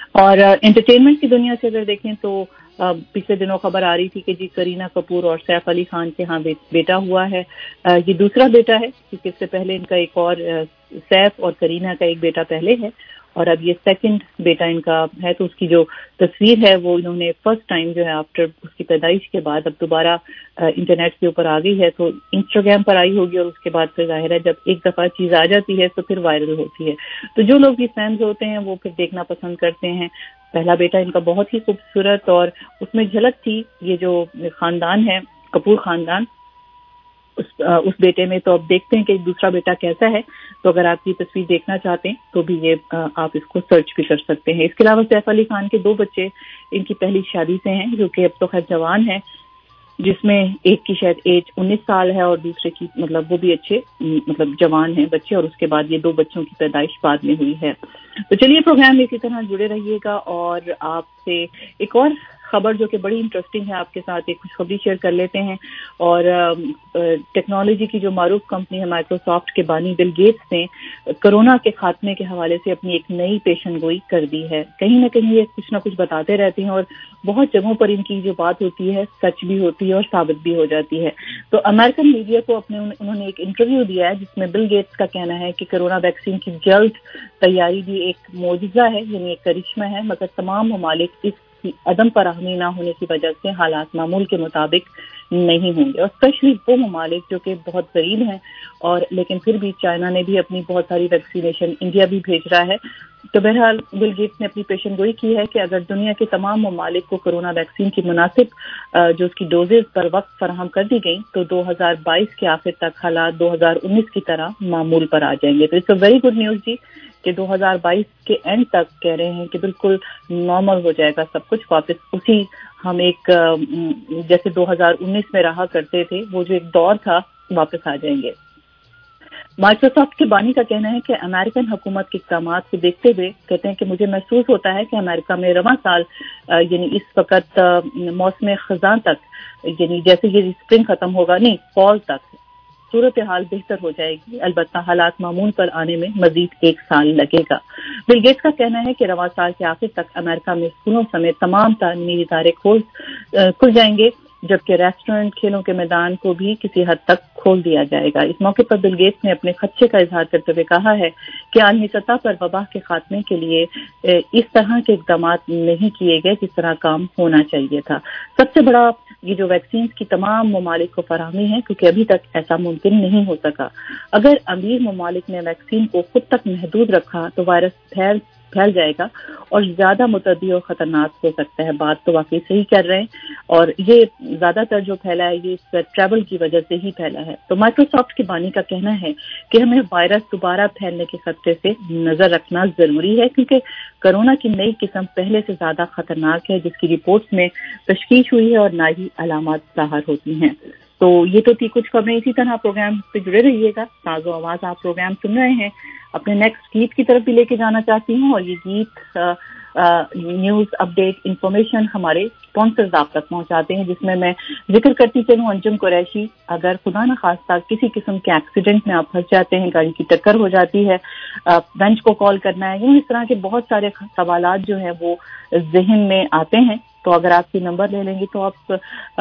और एंटरटेनमेंट की दुनिया से अगर देखें तो पिछले दिनों खबर आ रही थी कि जी करीना कपूर और सैफ अली खान के यहाँ बेटा हुआ है। ये दूसरा बेटा है क्योंकि इससे पहले इनका एक और सैफ और करीना का एक बेटा पहले है और अब ये सेकंड बेटा इनका है। तो उसकी जो तस्वीर है वो इन्होंने फर्स्ट टाइम जो है आफ्टर उसकी पैदाइश के बाद अब दोबारा इंटरनेट के ऊपर आ गई है। तो इंस्टाग्राम पर आई होगी और उसके बाद फिर जाहिर है जब एक दफा चीज आ जाती है तो फिर वायरल होती है। तो जो लोग भी फैंस होते हैं वो फिर देखना पसंद करते हैं। पहला बेटा इनका बहुत ही खूबसूरत और उसमें झलक थी ये जो खानदान है कपूर खानदान उस बेटे में। तो अब देखते हैं कि दूसरा बेटा कैसा है। तो अगर आप ये तस्वीर देखना चाहते हैं तो भी ये आप इसको सर्च भी कर सकते हैं। इसके अलावा सैफ अली खान के 2 बच्चे इनकी पहली शादी से हैं जो कि अब तो खैर जवान है, जिसमें एक की शायद एज 19 साल है और दूसरे की मतलब वो भी अच्छे मतलब जवान हैं बच्चे और उसके बाद ये 2 बच्चों की पैदाइश बाद में हुई है। तो चलिए प्रोग्राम में इसी तरह जुड़े रहिएगा और आपसे एक और खबर जो कि बड़ी इंटरेस्टिंग है आपके साथ एक खुशखबरी शेयर कर लेते हैं। और टेक्नोलॉजी की जो मारूफ कंपनी है माइक्रोसॉफ्ट के बानी बिल गेट्स ने कोरोना के खात्मे के हवाले से अपनी एक नई पेशनगोई कर दी है। कहीं ना कहीं ये कुछ ना कुछ बताते रहते हैं और बहुत जगहों पर इनकी जो बात होती है सच भी होती है और साबित भी हो जाती है। तो अमेरिकन मीडिया को उन्होंने एक इंटरव्यू दिया है जिसमें बिल गेट्स का कहना है कि कोरोना वैक्सीन की जल्द तैयारी भी एक मोजिज़ा है, यानी एक करिश्मा है, मगर तमाम ममालिक इस की अदम फराहमी ना होने की वजह से हालात मामूल के मुताबिक नहीं होंगे। और स्पेशली वो ममालिक जो कि बहुत गरीब हैं और लेकिन फिर भी चाइना ने भी अपनी बहुत सारी वैक्सीनेशन इंडिया भी भेज रहा है। तो बहरहाल बिल गेट्स ने अपनी पेशनगोई की है कि अगर दुनिया के तमाम ममालिक को कोरोना वैक्सीन की मुनासिब जो उसकी डोजेज पर वक्त फराहम कर दी गई तो 2022 के आखिर तक हालात 2019 की तरह मामूल पर आ जाएंगे। तो it's a very good news जी कि 2022 के एंड तक कह रहे हैं कि बिल्कुल नॉर्मल हो जाएगा सब कुछ, वापस उसी हम एक जैसे 2019 में रहा करते थे वो जो एक दौर था वापस आ जाएंगे। माइक्रोसॉफ्ट के बानी का कहना है कि अमेरिकन हुकूमत के इक़दामात को देखते हुए कहते हैं कि मुझे महसूस होता है कि अमेरिका में रवां साल यानी इस वक्त मौसम खज़ां तक यानी जैसे ये स्प्रिंग खत्म होगा नहीं फॉल तक सूरत हाल बेहतर हो जाएगी। अलबत्ता हालात मामूल पर आने में मजीद 1 साल लगेगा। बिल गेट्स का कहना है कि रवां साल के आखिर तक अमेरिका में स्कूलों समेत तमाम तालीमी इदारे खुल जाएंगे जबकि रेस्टोरेंट खेलों के मैदान को भी किसी हद तक खोल दिया जाएगा। इस मौके पर बिल गेट्स ने अपने खदशे का इजहार करते हुए कहा है कि आलमी सतह पर वबा के खात्मे के लिए इस तरह के इकदाम नहीं किए गए जिस तरह काम होना चाहिए था। सबसे बड़ा ये जो वैक्सीन की तमाम ममालिक को फराहमी है क्योंकि अभी तक ऐसा मुमकिन नहीं हो सका। अगर अमीर ममालिक ने वैक्सीन को खुद तक महदूद रखा तो वायरस फैल जाएगा और ज्यादा मुतद्दी और खतरनाक हो सकता है। बात तो वाकई सही कर रहे हैं और ये ज्यादातर जो फैला है ये ट्रैवल की वजह से ही फैला है। तो माइक्रोसॉफ्ट के बानी का कहना है कि हमें वायरस दोबारा फैलने के खतरे से नजर रखना जरूरी है क्योंकि कोरोना की नई किस्म पहले से ज्यादा खतरनाक है जिसकी रिपोर्ट्स में तशखीस हुई है और ना ही अलामत ज़ाहिर होती हैं। तो ये तो थी कुछ खबरें। इसी तरह प्रोग्राम पे जुड़े रहिएगा। ताज़ो आवाज आप प्रोग्राम सुन रहे हैं। अपने नेक्स्ट गीत की तरफ भी लेके जाना चाहती हूँ और ये गीत न्यूज अपडेट इंफॉर्मेशन हमारे स्पॉन्सर्स आप तक पहुंचाते हैं जिसमें मैं जिक्र करती चलूँ अंजुम कुरैशी। अगर खुदा न खास्ता किसी किस्म के एक्सीडेंट में आप फंस जाते हैं, गाड़ी की टक्कर हो जाती है, बेंच को कॉल करना है, इस तरह के बहुत सारे सवालात जो हैं वो जहन में आते हैं। तो अगर आपकी नंबर ले लेंगे तो आप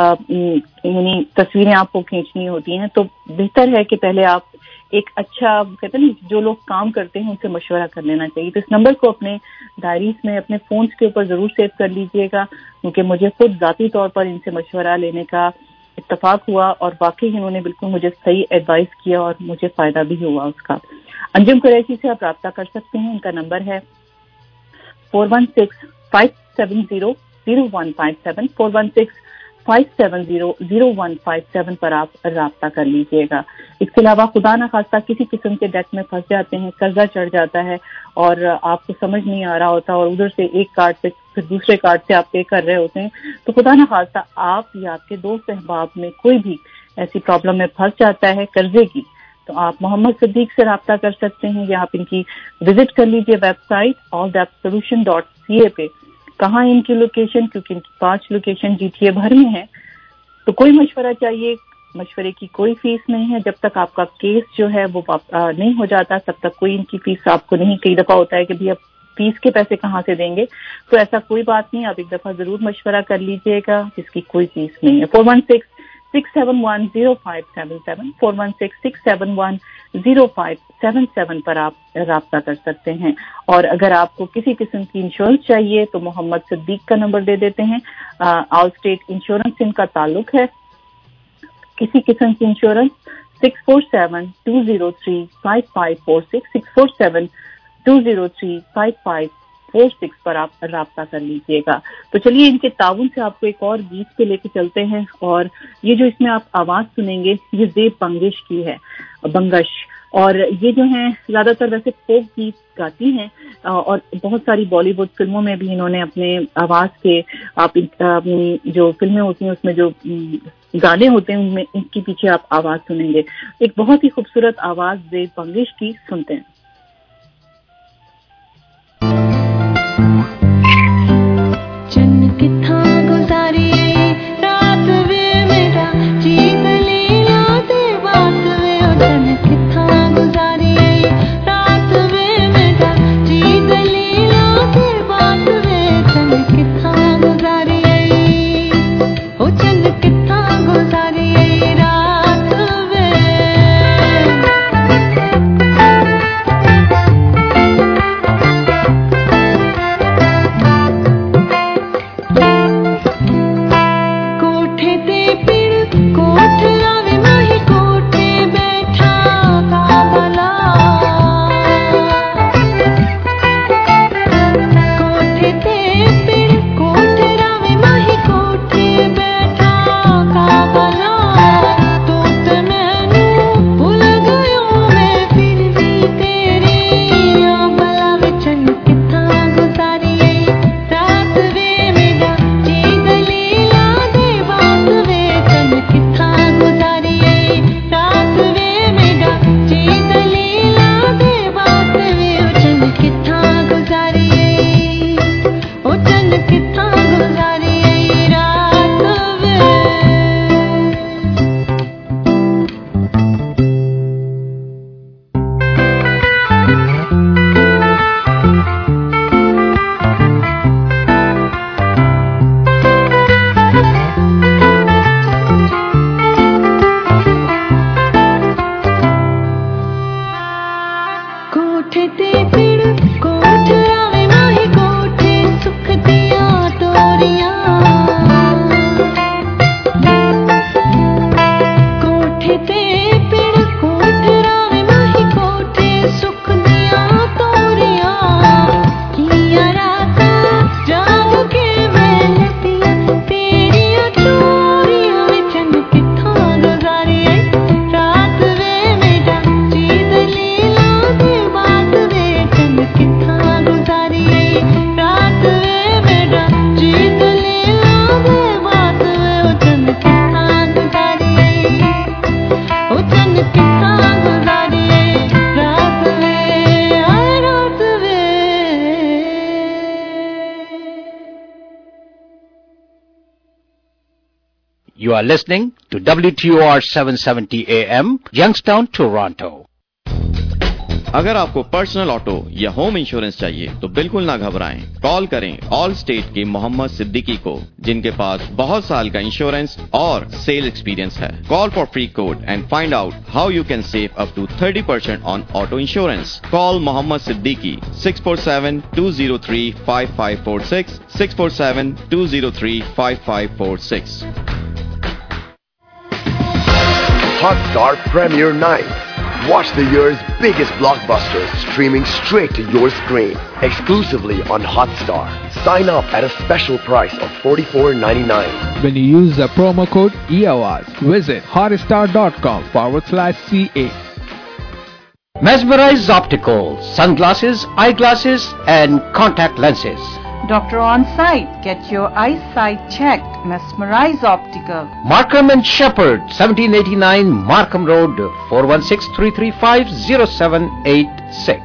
यानी तस्वीरें आपको खींचनी होती हैं तो बेहतर है कि पहले आप एक अच्छा कहते हैं ना जो लोग काम करते हैं उनसे मशवरा कर लेना चाहिए। तो इस नंबर को अपने डायरीज में अपने फोन्स के ऊपर जरूर सेव कर लीजिएगा क्योंकि मुझे खुद जाती तौर पर इनसे मशवरा लेने का इत्तफाक हुआ और वाकई इन्होंने बिल्कुल मुझे सही एडवाइस किया और मुझे फायदा भी हुआ उसका। अंजुम कुरैशी से आप रब्ता कर सकते हैं। इनका नंबर है 416-570-0157 416-570-0157 पर आप राब्ता कर लीजिएगा। इसके अलावा खुदा न खास्ता किसी किस्म के डेट में फंस जाते हैं, कर्जा चढ़ जाता है और आपको समझ नहीं आ रहा होता और उधर से एक कार्ड से फिर दूसरे कार्ड से आप पे कर रहे होते हैं तो खुदा न खास्ता आप या आपके दोस्त अहबाब में कोई भी ऐसी प्रॉब्लम में फंस जाता है कर्जे की तो आप मोहम्मद सिद्दीक से राब्ता कर सकते हैं या आप इनकी विजिट कर लीजिए वेबसाइट alldapsolution.ca पे। कहाँ इनकी लोकेशन, क्योंकि इनकी 5 लोकेशन GTA भर में है। तो कोई मशवरा चाहिए, मशवरे की कोई फीस नहीं है। जब तक आपका केस जो है वो नहीं हो जाता तब तक कोई इनकी फीस आपको नहीं। कई दफा होता है कि भैया फीस के पैसे कहाँ से देंगे, तो ऐसा कोई बात नहीं, आप एक दफा जरूर मशवरा कर लीजिएगा, जिसकी कोई फीस नहीं है। 416-671-0577 416-671-0577 पर आप राब्ता कर सकते हैं। और अगर आपको किसी किस्म की इंश्योरेंस चाहिए तो मोहम्मद सिद्दीक का नंबर दे देते हैं। ऑल स्टेट इंश्योरेंस इनका ताल्लुक है। किसी किस्म की इंश्योरेंस 647-203-5546 647-203-5546 पर आप राब्ता कर लीजिएगा। तो चलिए इनके ताउन से आपको एक और गीत पे लेके चलते हैं, और ये जो इसमें आप आवाज सुनेंगे ये ज़ेब बंगिश की है, बंगश, और ये जो हैं ज्यादातर वैसे फोक गीत गाती हैं और बहुत सारी बॉलीवुड फिल्मों में भी इन्होंने अपने आवाज के अपनी जो फिल्में होती हैं उसमें जो गाने होते हैं उनमें इनके पीछे आप आवाज सुनेंगे। एक बहुत ही खूबसूरत आवाज ज़ेब बंगिश की सुनते हैं। चन्न किथा गुजारी रात वे मेरा जीत लीला दे बात वे, ओ चन्न किथा गुजारी रात वे मेरा जीत लीला दे बात वे, चन्न किथा गुजारी ओ चन्न किथा गुजारी रात वे। कोठे ते पिड़ कोठ लावे माही कोठे बैठा काबला, कोठे ते पिड़ कोठ लावे माही कोठे बैठा काबला, तो ते मैनू भूल गयो मैं फिर भी तेरी आंबला वे, चन्न किथा गुजारी रात वे मेरा जीत लीला दे बात वे, चन्न किथा गुजारी रात वे मेरा जीत लीला दे बात वे, ओ चन्न किथा गुजारी ओ चन्न किथा गुजारी रात वे। कोठे ते पिड़ कोठ आवे माही कोठे सुख दिया तोरियां, कोठे ते पिड़ कोठ आवे माही कोठे सुख दिया तोरियां, किया राता जाग के मैं लतिया तेरिया चोरियां वे, चन्न किथा गुजारी रात वे मेरा जीत लीला दे बात वे, चन्न किथा गुजारी रात वे मेरा जीत लीला दे बात वे, ओ चन्न किथा गुजारी ओ चन्न किथा गुजारी रात वे आए रात वे। You are listening to WTOR 770 AM, Youngstown, Toronto. अगर आपको पर्सनल ऑटो या होम इंश्योरेंस चाहिए तो बिल्कुल ना घबराएं। कॉल करें ऑल स्टेट के मोहम्मद सिद्दीकी को, जिनके पास बहुत साल का इंश्योरेंस और सेल एक्सपीरियंस है। Call for free quote and find out how you can save up to 30% on auto insurance. Call Mohammad Siddiqui 647-203-5546 647-203-5546। Hotstar Premiere Night. Watch the year's biggest blockbusters streaming straight to your screen exclusively on Hotstar. Sign up at a special price of $44.99. When you use the promo code EAWAZ, visit hotstar.com/CA. Mesmerize Optical, sunglasses, eyeglasses, and contact lenses. Doctor on site. Get your eyesight checked. Mesmerize Optical. Markham and Shepherd, 1789 Markham Road, 416-335-0786.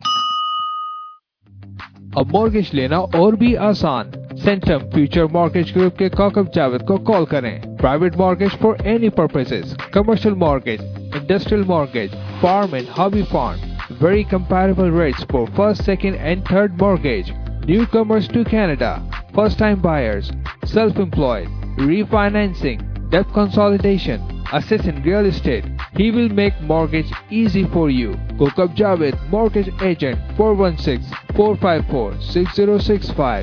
अब mortgage लेना और भी आसान। Centum future mortgage group के काकब जावेद को call करें। Private mortgage for any purposes, commercial mortgage, industrial mortgage, farm and hobby farm, very comparable rates for first, second and third mortgage. Newcomers to Canada, first-time buyers, self-employed, refinancing, debt consolidation, assets in real estate. He will make mortgage easy for you. Kokab Javed, Mortgage Agent, 416-454-6065.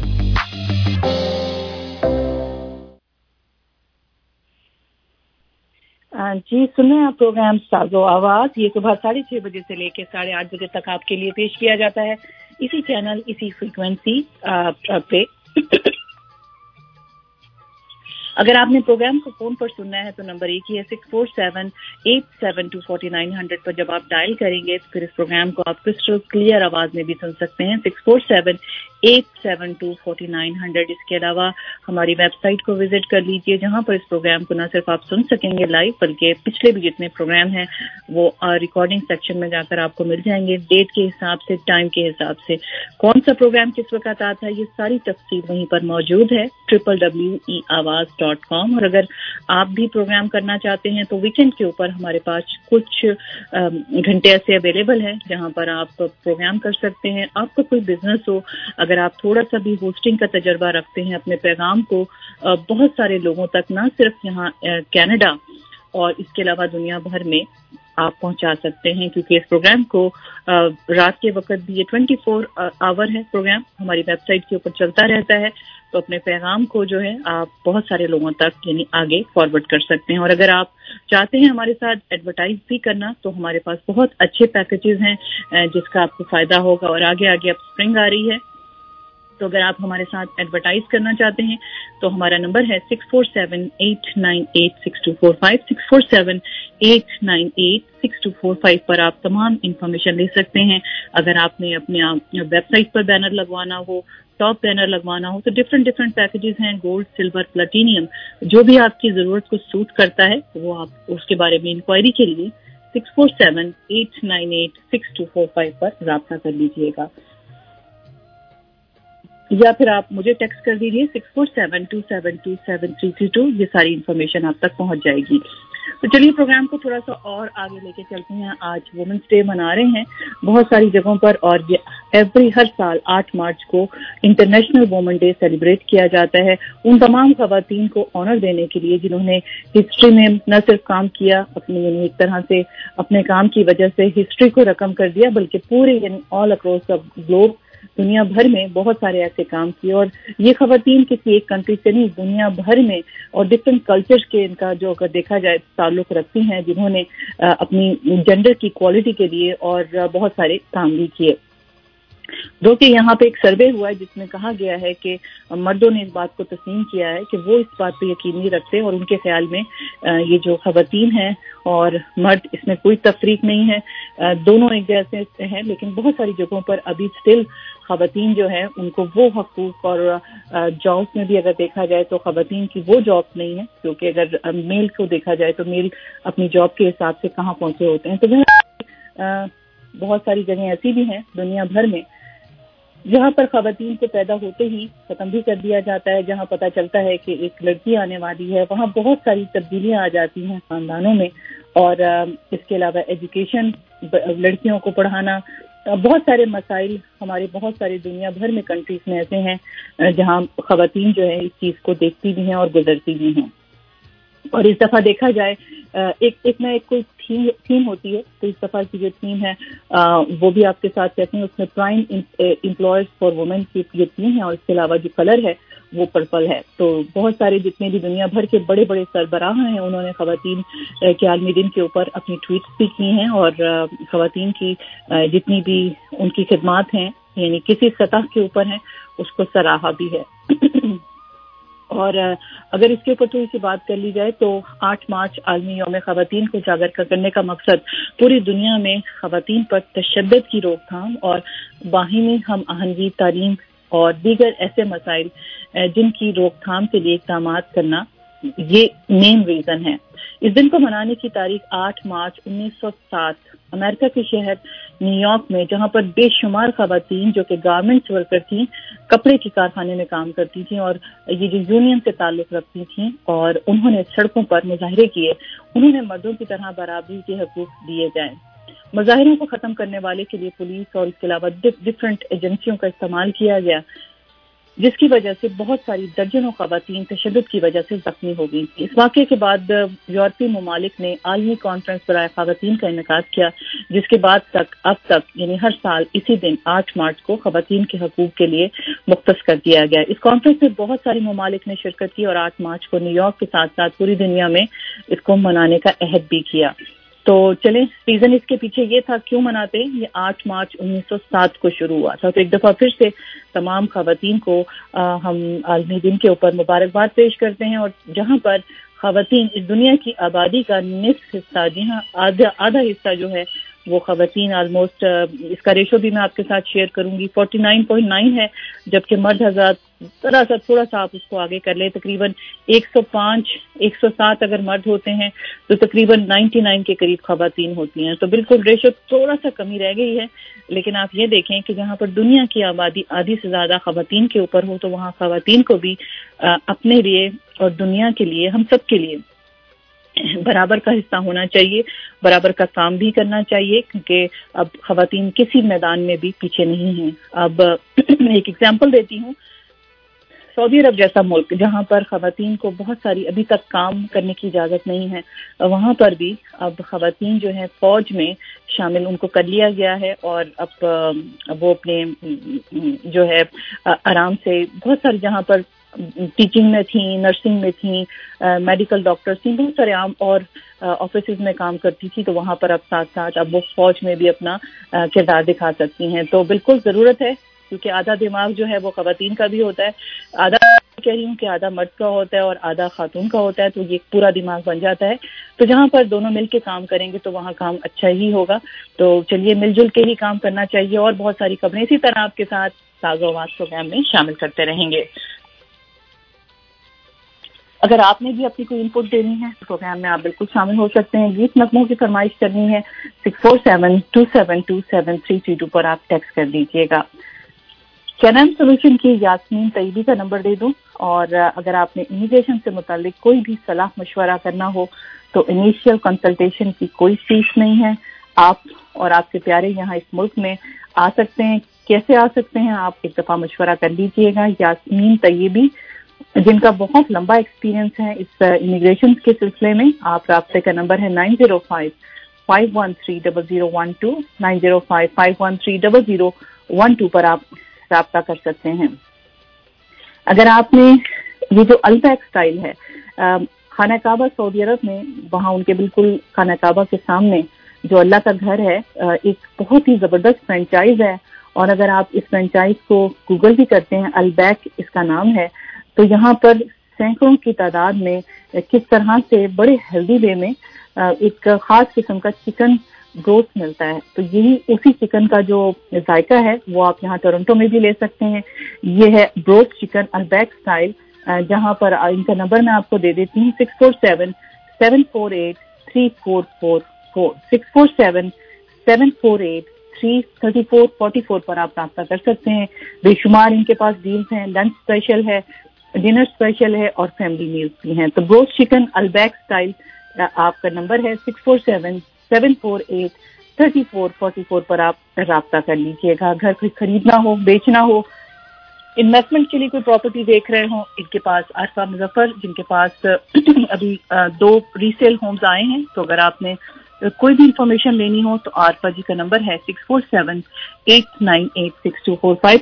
जी सुन रहे हैं आप programme साजो आवाज। ये सुबह 6:30 बजे से लेकर 8:30 बजे तक आपके लिए पेश किया जाता है इसी चैनल, इसी फ्रीक्वेंसी पे। अगर आपने प्रोग्राम को फोन पर सुनना है तो नंबर एक ही है 647-872-4900 पर जब आप डायल करेंगे तो फिर इस प्रोग्राम को आप क्रिस्टल क्लियर आवाज में भी सुन सकते हैं 647-872-4900। इसके अलावा हमारी वेबसाइट को विजिट कर लीजिए जहां पर इस प्रोग्राम को न सिर्फ आप सुन सकेंगे लाइव बल्कि पिछले भी जितने प्रोग्राम हैं वो रिकॉर्डिंग सेक्शन में जाकर आपको मिल जाएंगे, डेट के हिसाब से, टाइम के हिसाब से, कौन सा प्रोग्राम किस वक्त आता है, ये सारी तफसील वहीं पर मौजूद है www.eawaz.com। और अगर आप भी प्रोग्राम करना चाहते हैं तो वीकेंड के ऊपर हमारे पास कुछ घंटे ऐसे अवेलेबल हैं जहां पर आप प्रोग्राम कर सकते हैं। आपका कोई बिजनेस हो, अगर आप थोड़ा सा भी होस्टिंग का तजर्बा रखते हैं, अपने पैगाम को बहुत सारे लोगों तक ना सिर्फ यहाँ कनाडा और इसके अलावा दुनिया भर में आप पहुंचा सकते हैं, क्योंकि इस प्रोग्राम को रात के वक्त भी ये 24 आवर है प्रोग्राम हमारी वेबसाइट के ऊपर चलता रहता है। तो अपने पैगाम को जो है आप बहुत सारे लोगों तक यानी आगे फॉरवर्ड कर सकते हैं। और अगर आप चाहते हैं हमारे साथ एडवर्टाइज भी करना तो हमारे पास बहुत अच्छे पैकेजेस हैं जिसका आपको फायदा होगा। और आगे आगे अब स्प्रिंग आ रही है तो अगर आप हमारे साथ एडवर्टाइज करना चाहते हैं तो हमारा नंबर है 647-898-6245 647-898-6245 पर आप तमाम इंफॉर्मेशन ले सकते हैं। अगर आपने अपने वेबसाइट पर बैनर लगवाना हो, टॉप बैनर लगवाना हो तो डिफरेंट पैकेजेस हैं, गोल्ड, सिल्वर, प्लेटिनियम, जो भी आपकी जरूरत को सूट करता है वो आप उसके बारे में इंक्वायरी के लिए 647-898-6245 पर राब्ता कर लीजिएगा या फिर आप मुझे टेक्स्ट कर दीजिए 647-272-7332। ये सारी इन्फॉर्मेशन आप तक पहुंच जाएगी। तो चलिए प्रोग्राम को थोड़ा सा और आगे लेके चलते हैं। आज वुमेन्स डे मना रहे हैं बहुत सारी जगहों पर और ये हर साल 8 मार्च को इंटरनेशनल वुमेन डे सेलिब्रेट किया जाता है उन तमाम खवातीन को ऑनर देने के लिए जिन्होंने हिस्ट्री में न सिर्फ काम किया अपनी यानी एक तरह से अपने काम की वजह से हिस्ट्री को रकम कर दिया बल्कि पूरे यानी ऑल अक्रॉस द ग्लोब दुनिया भर में बहुत सारे ऐसे काम किए। और ये खवातीन किसी एक कंट्री से नहीं दुनिया भर में और डिफरेंट कल्चर्स के इनका जो अगर देखा जाए ताल्लुक रखती हैं जिन्होंने अपनी जेंडर की इक्वालिटी के लिए और बहुत सारे काम भी किए। जो कि यहाँ पे एक सर्वे हुआ है जिसमें कहा गया है कि मर्दों ने इस बात को तस्लीम किया है कि वो इस बात पे यकीनी रखते हैं और उनके ख्याल में ये जो खवातीन हैं और मर्द इसमें कोई तफरीक नहीं है, दोनों एक जैसे हैं। लेकिन बहुत सारी जगहों पर अभी स्टिल खवातीन जो है उनको वो हकूक और जॉब्स में भी अगर देखा जाए तो खवातीन की वो जॉब नहीं है, क्योंकि अगर मेल को देखा जाए तो मेल अपनी जॉब के हिसाब से कहाँ पहुंचे होते हैं। तो बहुत सारी जगह ऐसी भी हैं दुनिया भर में जहाँ पर खवातीन को पैदा होते ही खत्म भी कर दिया जाता है, जहाँ पता चलता है कि एक लड़की आने वाली है वहाँ बहुत सारी तब्दीलियां आ जाती हैं खानदानों में। और इसके अलावा एजुकेशन, लड़कियों को पढ़ाना, बहुत सारे मसाइल हमारे बहुत सारे दुनिया भर में कंट्रीज में ऐसे हैं जहाँ खवातीन जो है इस चीज को देखती भी हैं और गुजरती भी हैं। और इस दफा देखा जाए एक ना एक कोई थीम होती है, तो इस दफा की जो थीम है वो भी आपके साथ कहते हैं। उसमें प्राइम एम्प्लॉयर्स फॉर वुमेन की ये थीम है और इसके अलावा जो कलर है वो पर्पल है। तो बहुत सारे जितने भी दुनिया भर के बड़े बड़े सरबराह हैं उन्होंने खवातीन के आलमी दिन के ऊपर अपनी ट्वीट्स भी की हैं और खवातीन की जितनी भी उनकी खिदमात हैं यानी किसी सतह के ऊपर हैं उसको सराहा भी है। और अगर इसके ऊपर थोड़ी सी बात कर ली जाए तो 8 मार्च आलमी यौम खवातीन को उजागर करने का मकसद पूरी दुनिया में खवातीन पर तशद्दुद की रोकथाम और बाहिमी हम आहंगी, तालीम और दीगर ऐसे मसाइल जिनकी रोकथाम के लिए इक़दाम करना, ये मेन रीजन है। इस दिन को मनाने की तारीख 8 मार्च 1907 अमेरिका के शहर न्यूयॉर्क में, जहां पर बेशुमार खवातीन जो कि गारमेंट्स वर्कर थी, कपड़े के कारखाने में काम करती थी और ये जो यूनियन से ताल्लुक रखती थी और उन्होंने सड़कों पर मुजाहरे किए, उन्होंने मर्दों की तरह बराबरी के हकूक दिए जाएं। مظاہروں کو ختم کرنے والے کے لیے پولیس اور اس کے علاوہ ڈفرینٹ ایجنسیوں کا استعمال کیا گیا، جس کی وجہ سے بہت ساری درجنوں خواتین تشدد کی وجہ سے زخمی ہو گئی تھیں۔ اس واقعے کے بعد یورپی ممالک نے عالمی کانفرنس برائے خواتین کا انعقاد کیا، جس کے بعد اب تک یعنی ہر سال اسی دن 8 مارچ کو خواتین کے حقوق کے لیے مختص کر دیا گیا۔ اس کانفرنس میں بہت سارے ممالک نے شرکت کی اور 8 مارچ کو نیو یارک کے ساتھ ساتھ پوری دنیا میں اس کو منانے کا عہد بھی کیا۔ تو چلیں، ریزن اس کے پیچھے یہ تھا کیوں مناتے ہیں، یہ 8 مارچ 1907 کو شروع ہوا تھا۔ تو ایک دفعہ پھر سے تمام خواتین کو ہم عالمی دن کے اوپر مبارکباد پیش کرتے ہیں، اور جہاں پر خواتین اس دنیا کی آبادی کا نصف حصہ، جی ہاں آدھا حصہ جو ہے وہ خواتین آلموسٹ، اس کا ریشو بھی میں آپ کے ساتھ شیئر کروں گی، 49.9 ہے، جبکہ مرد حضرات ذرا سا تھوڑا سا آپ اس کو آگے کر لیں، تقریباً 105-107 اگر مرد ہوتے ہیں تو تقریباً 99 کے قریب خواتین ہوتی ہیں۔ تو بالکل ریشو تھوڑا سا کمی رہ گئی ہے، لیکن آپ یہ دیکھیں کہ جہاں پر دنیا کی آبادی آدھی سے زیادہ خواتین کے اوپر ہو، تو وہاں خواتین کو بھی اپنے لیے اور دنیا کے لیے، ہم سب کے لیے برابر کا حصہ ہونا چاہیے، برابر کا کام بھی کرنا چاہیے، کیونکہ اب خواتین کسی میدان میں بھی پیچھے نہیں ہیں۔ اب ایک ایگزامپل دیتی ہوں، سعودی عرب جیسا ملک جہاں پر خواتین کو بہت ساری ابھی تک کام کرنے کی اجازت نہیں ہے، وہاں پر بھی اب خواتین جو ہیں فوج میں شامل ان کو کر لیا گیا ہے، اور اب وہ اپنے جو ہے آرام سے بہت سارے جہاں پر ٹیچنگ میں تھیں، نرسنگ میں تھیں، میڈیکل ڈاکٹرز تھیں، بہت سارے عام اور آفیسز میں کام کرتی تھی، تو وہاں پر اب ساتھ ساتھ اب وہ فوج میں بھی اپنا کردار دکھا سکتی ہیں۔ تو بالکل ضرورت ہے، کیونکہ آدھا دماغ جو ہے وہ خواتین کا بھی ہوتا ہے، آدھا کہہ رہی ہوں کہ آدھا مرد کا ہوتا ہے اور آدھا خاتون کا ہوتا ہے، تو یہ پورا دماغ بن جاتا ہے۔ تو جہاں پر دونوں مل کے کام کریں گے تو وہاں کام اچھا ہی ہوگا۔ تو چلیے مل جل کے ہی کام کرنا چاہیے، اور بہت ساری خبریں اسی طرح آپ کے ساتھ ساز و آواز پروگرام میں شامل کرتے رہیں گے۔ اگر آپ نے بھی اپنی کوئی انپٹ دینی ہے پروگرام میں، آپ بالکل شامل ہو سکتے ہیں۔ گیت نغموں کی فرمائش کرنی ہے 647272732 پر آپ ٹیکسٹ کر دیجیے گا۔ کینم سولوشن کی یاسمین طیبی کا نمبر دے دوں، اور اگر آپ نے امیگریشن سے متعلق کوئی بھی صلاح مشورہ کرنا ہو تو انیشیل کنسلٹیشن کی کوئی فیس نہیں ہے۔ آپ اور آپ کے پیارے یہاں اس ملک میں آ سکتے ہیں۔ کیسے آ سکتے ہیں؟ آپ ایک دفعہ مشورہ کر لیجیے گا۔ یاسمین طیبی جن کا بہت لمبا ایکسپیرینس ہے اس امیگریشن کے سلسلے میں، آپ رابطے کا نمبر ہے 9055130012 9055130012 پر آپ رابطہ کر سکتے ہیں۔ اگر آپ نے یہ جو البیک اسٹائل ہے، خانہ کعبہ سعودی عرب میں، وہاں ان کے بالکل خانہ کعبہ کے سامنے جو اللہ کا گھر ہے، ایک بہت ہی زبردست فرینچائز ہے، اور اگر آپ اس فرینچائز کو گوگل بھی کرتے ہیں، البیک اس کا نام ہے، تو یہاں پر سینکڑوں کی تعداد میں کس طرح سے بڑے ہیلدی وے میں ایک خاص قسم کا چکن گوشت ملتا ہے۔ تو یہی اسی چکن کا جو ذائقہ ہے وہ آپ یہاں ٹورنٹو میں بھی لے سکتے ہیں۔ یہ ہے بروسٹ چکن البیک اسٹائل، جہاں پر ان کا نمبر میں آپ کو دے دیتی ہوں 647-748-3444 647-748-3444 پر آپ رابطہ کر سکتے ہیں۔ بے شمار ان کے پاس ڈیلز ہیں، لنچ اسپیشل ہے، ڈنر اسپیشل ہے، اور فیملی میلز بھی ہیں۔ تو بروسٹ چکن البیک اسٹائل آپ کا نمبر ہے 647-748-3444 پر آپ رابطہ کر لیجیے گا۔ گھر خریدنا ہو، بیچنا ہو، انویسٹمنٹ کے لیے کوئی پراپرٹی دیکھ رہے ہوں، ان کے پاس عارفہ مظفر جن کے پاس ابھی 2 ریسیل ہومز آئے ہیں، تو اگر آپ نے کوئی بھی انفارمیشن لینی ہو تو عارفہ جی کا نمبر ہے 647-898-6245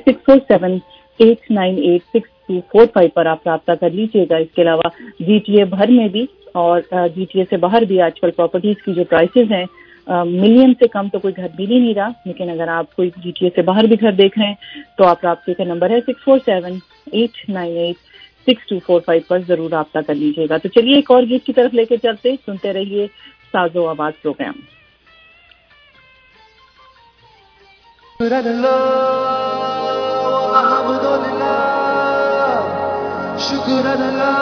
647-898-6245 پر آپ رابطہ کر لیجیے گا۔ اس کے علاوہ جی ٹی اے بھر میں بھی اور جی ٹی اے سے باہر بھی آج کل پراپرٹیز کی جو پرائسز ہیں، ملین سے کم تو کوئی گھر مل ہی نہیں رہا، لیکن اگر آپ کوئی جی ٹی اے سے باہر بھی گھر دیکھ رہے ہیں تو آپ رابطے کا نمبر ہے 647-898-6245 پر ضرور رابطہ کر لیجیے گا۔ تو چلیے ایک اور گیت کی طرف لے کے چلتے، سنتے رہیے ساز و آواز پروگرام۔ شکر اللہ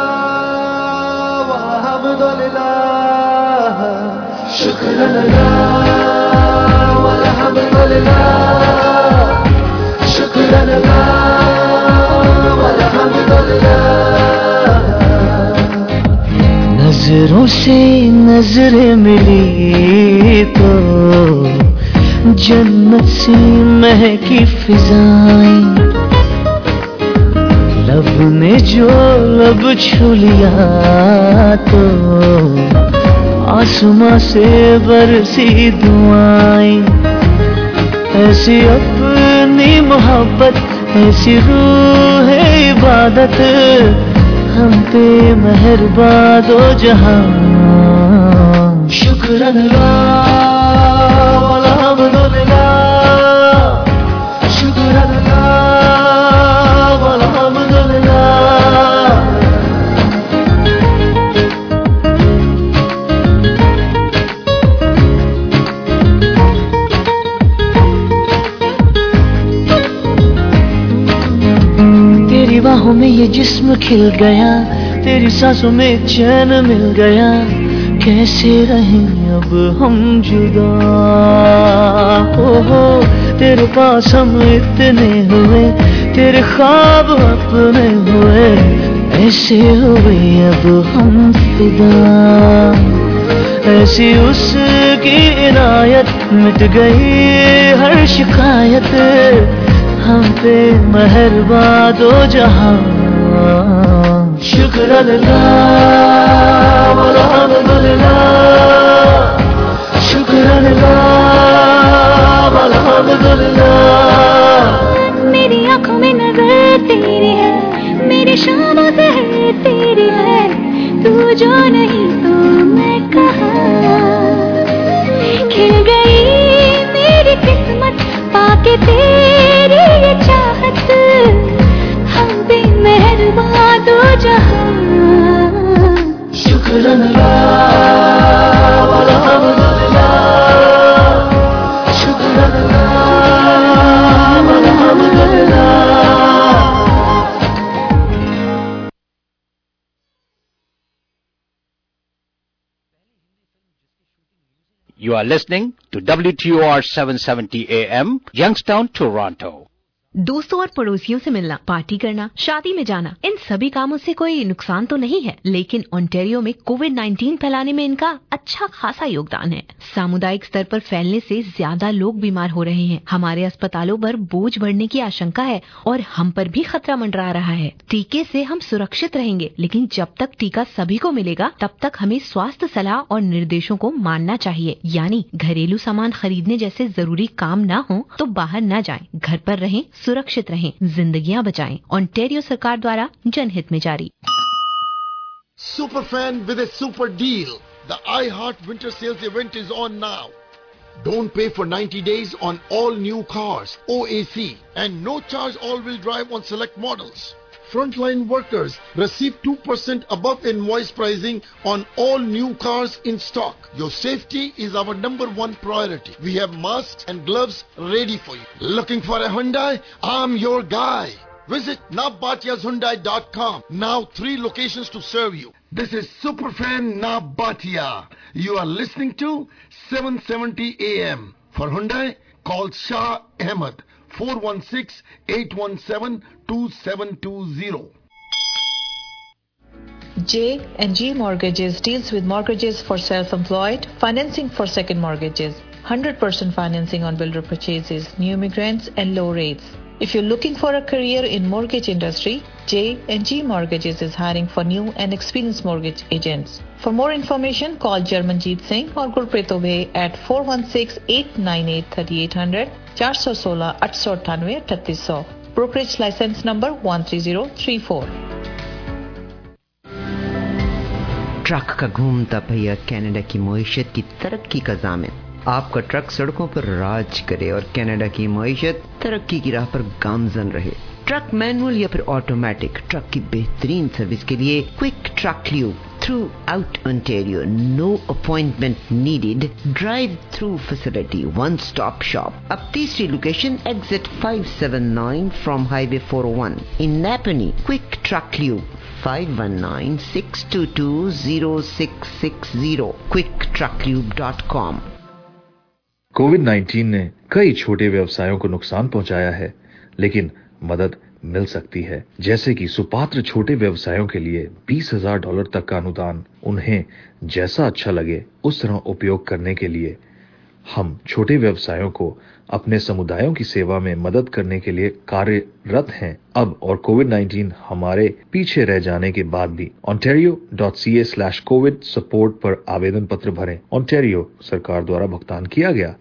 والحمدللہ، شکر اللہ والحمدللہ، شکر اللہ والحمدللہ۔ نظروں سے نظر ملی تو जन्नत सी महकी फिजाएं, लब ने जो लब छू लिया तो आसमां से बरसी दुआएं, ऐसी अपनी मोहब्बत, ऐसी रूह इबादत, हम पे मेहरबान दो जहां। शुक्र अल्लाह वल्हम्दुलिल्लाह, शुक्र अल्लाह वल्हम्दुलिल्लाह। तेरी बाहों में ये जिस्म खिल गया, तेरी सांसों में चैन मिल गया, कैसे रहें अब हम जुदा। हो तेरे पास हम इतने हुए, तेरे ख्वाब अपने हुए, ऐसे हुए अब हम फिदा। ऐसी उसकी इनायत, मिट गई हर शिकायत, हम पे मेहरबान दो जहां। शुक्र अल्लाह वल्हम्दुलिल्लाह, शुक्र अल्लाह वल्हम्दुलिल्लाह। मेरी आंखों में नजर तेरी है, मेरी शामों से है तेरी है, तू जो नहीं तो मैं कहाँ। खिल गई मेरी किस्मत पाके तेरी ये चाहत, हम पे मेहरबान दो जहां। शुक्र अल्लाह वल्हम्दुलिल्लाह, शुक्र अल्लाह वल्हम्दुलिल्लाह। You are listening to WTOR 770 AM, Youngstown, Toronto. दोस्तों और पड़ोसियों से मिलना, पार्टी करना, शादी में जाना, इन सभी कामों से कोई नुकसान तो नहीं है, लेकिन ओंटारियो में कोविड-19 फैलाने में इनका अच्छा खासा योगदान है। सामुदायिक स्तर पर फैलने से ज्यादा लोग बीमार हो रहे हैं। हमारे अस्पतालों पर बोझ बढ़ने की आशंका है और हम पर भी खतरा मंडरा रहा है। टीके से हम सुरक्षित रहेंगे, लेकिन जब तक टीका सभी को मिलेगा तब तक हमें स्वास्थ्य सलाह और निर्देशों को मानना चाहिए। यानी घरेलू सामान खरीदने जैसे जरूरी काम न हो तो बाहर न जाएं, घर पर रहें, सुरक्षित रहें, जिंदगियां बचाएं। ओंटारियो सरकार द्वारा जनहित में जारी। Superfan with a super deal. The iHeart Winter Sales event is on now. Don't pay for 90 days on all new cars, OAC, and no charge all-wheel drive on select models. Frontline workers receive 2% above invoice pricing on all new cars in stock. Your safety is our #1 priority. We have masks and gloves ready for you. Looking for a Hyundai? I'm your guy. Visit nabatiyahhyundai.com. Now 3 locations to serve you. This is Superfan Nabatia. You are listening to 770 AM. For Hyundai, call Shah Ahmed. 416-817-2720. J&G Mortgages deals with mortgages for self-employed, financing for second mortgages, 100% financing on builder purchases, new immigrants, and low rates. If you're looking for a career in mortgage industry, J&G Mortgages is hiring for new and experienced mortgage agents. For more information, call Jarmanjeet Singh or Gurpreet Obey at 416-898-3800, 416-898-3800. Brokerage license number 13034. Truck का घूमता पहिया Canada की मईशत की तरक्की का ज़ामिन। आपका truck सड़कों पर राज करे और कनाडा की मईशत तरक्की की राह पर गामजन रहे। ट्रक मैनुअल या फिर ऑटोमेटिक, ट्रक की बेहतरीन सर्विस के लिए quick truck lube throughout Ontario. No appointment needed. Drive-through facility. One-stop shop. अब तीसरी location exit 579 from Highway 401 in Napanee. Quick Truck Lube 519-622-0660. quicktrucklube.com. कोविड-19 ने कई छोटे व्यवसायों को नुकसान पहुंचाया है, लेकिन मदद मिल सकती है। जैसे कि सुपात्र छोटे व्यवसायों के लिए $20,000 तक का अनुदान उन्हें जैसा अच्छा लगे उस तरह उपयोग करने के लिए हम छोटे व्यवसायों को अपने समुदायों की सेवा में मदद करने के लिए कार्यरत हैं अब और कोविड-19 हमारे पीछे रह जाने के बाद भी। ontario.ca/covid support पर आवेदन पत्र भरें। ओंटारियो सरकार द्वारा भुगतान किया गया।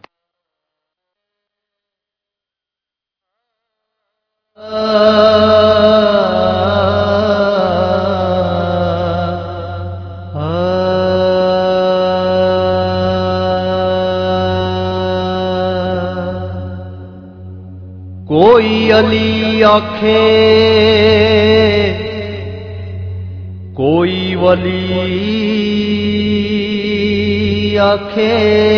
कोई अली आखे कोई वली आखे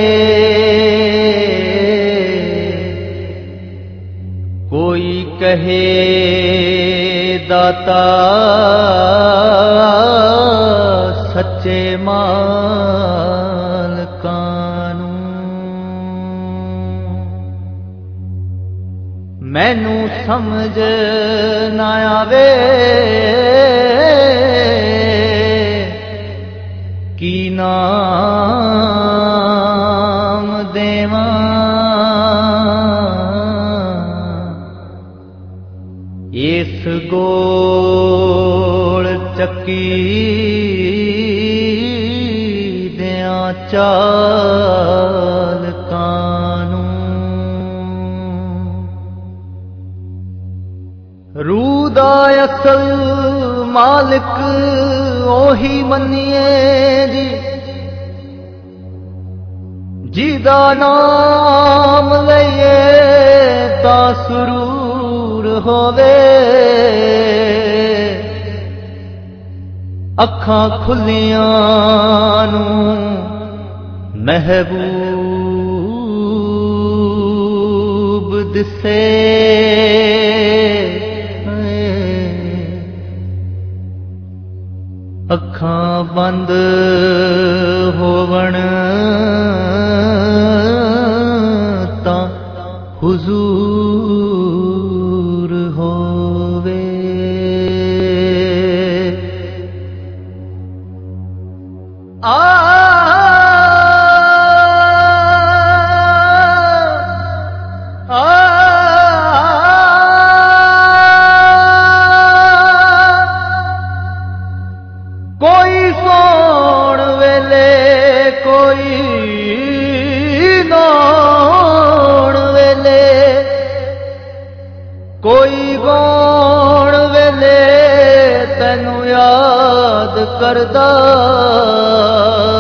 कोई कहे दाता सच्चे मालकानू मैनू समझ ना आवे की नाम देवा इस गोल चक्की दिया चाल कानू रूह दा असल मालिक ओही मन्निए जी जिदा नाम लइए ता सुरूर होवे अखां खुलियां नू महबूब दिसे अखां बंद होवण तां हुजूर होवे कोई सोण वेले कोई नौण वेले कोई गौण वेले तैनू याद करदा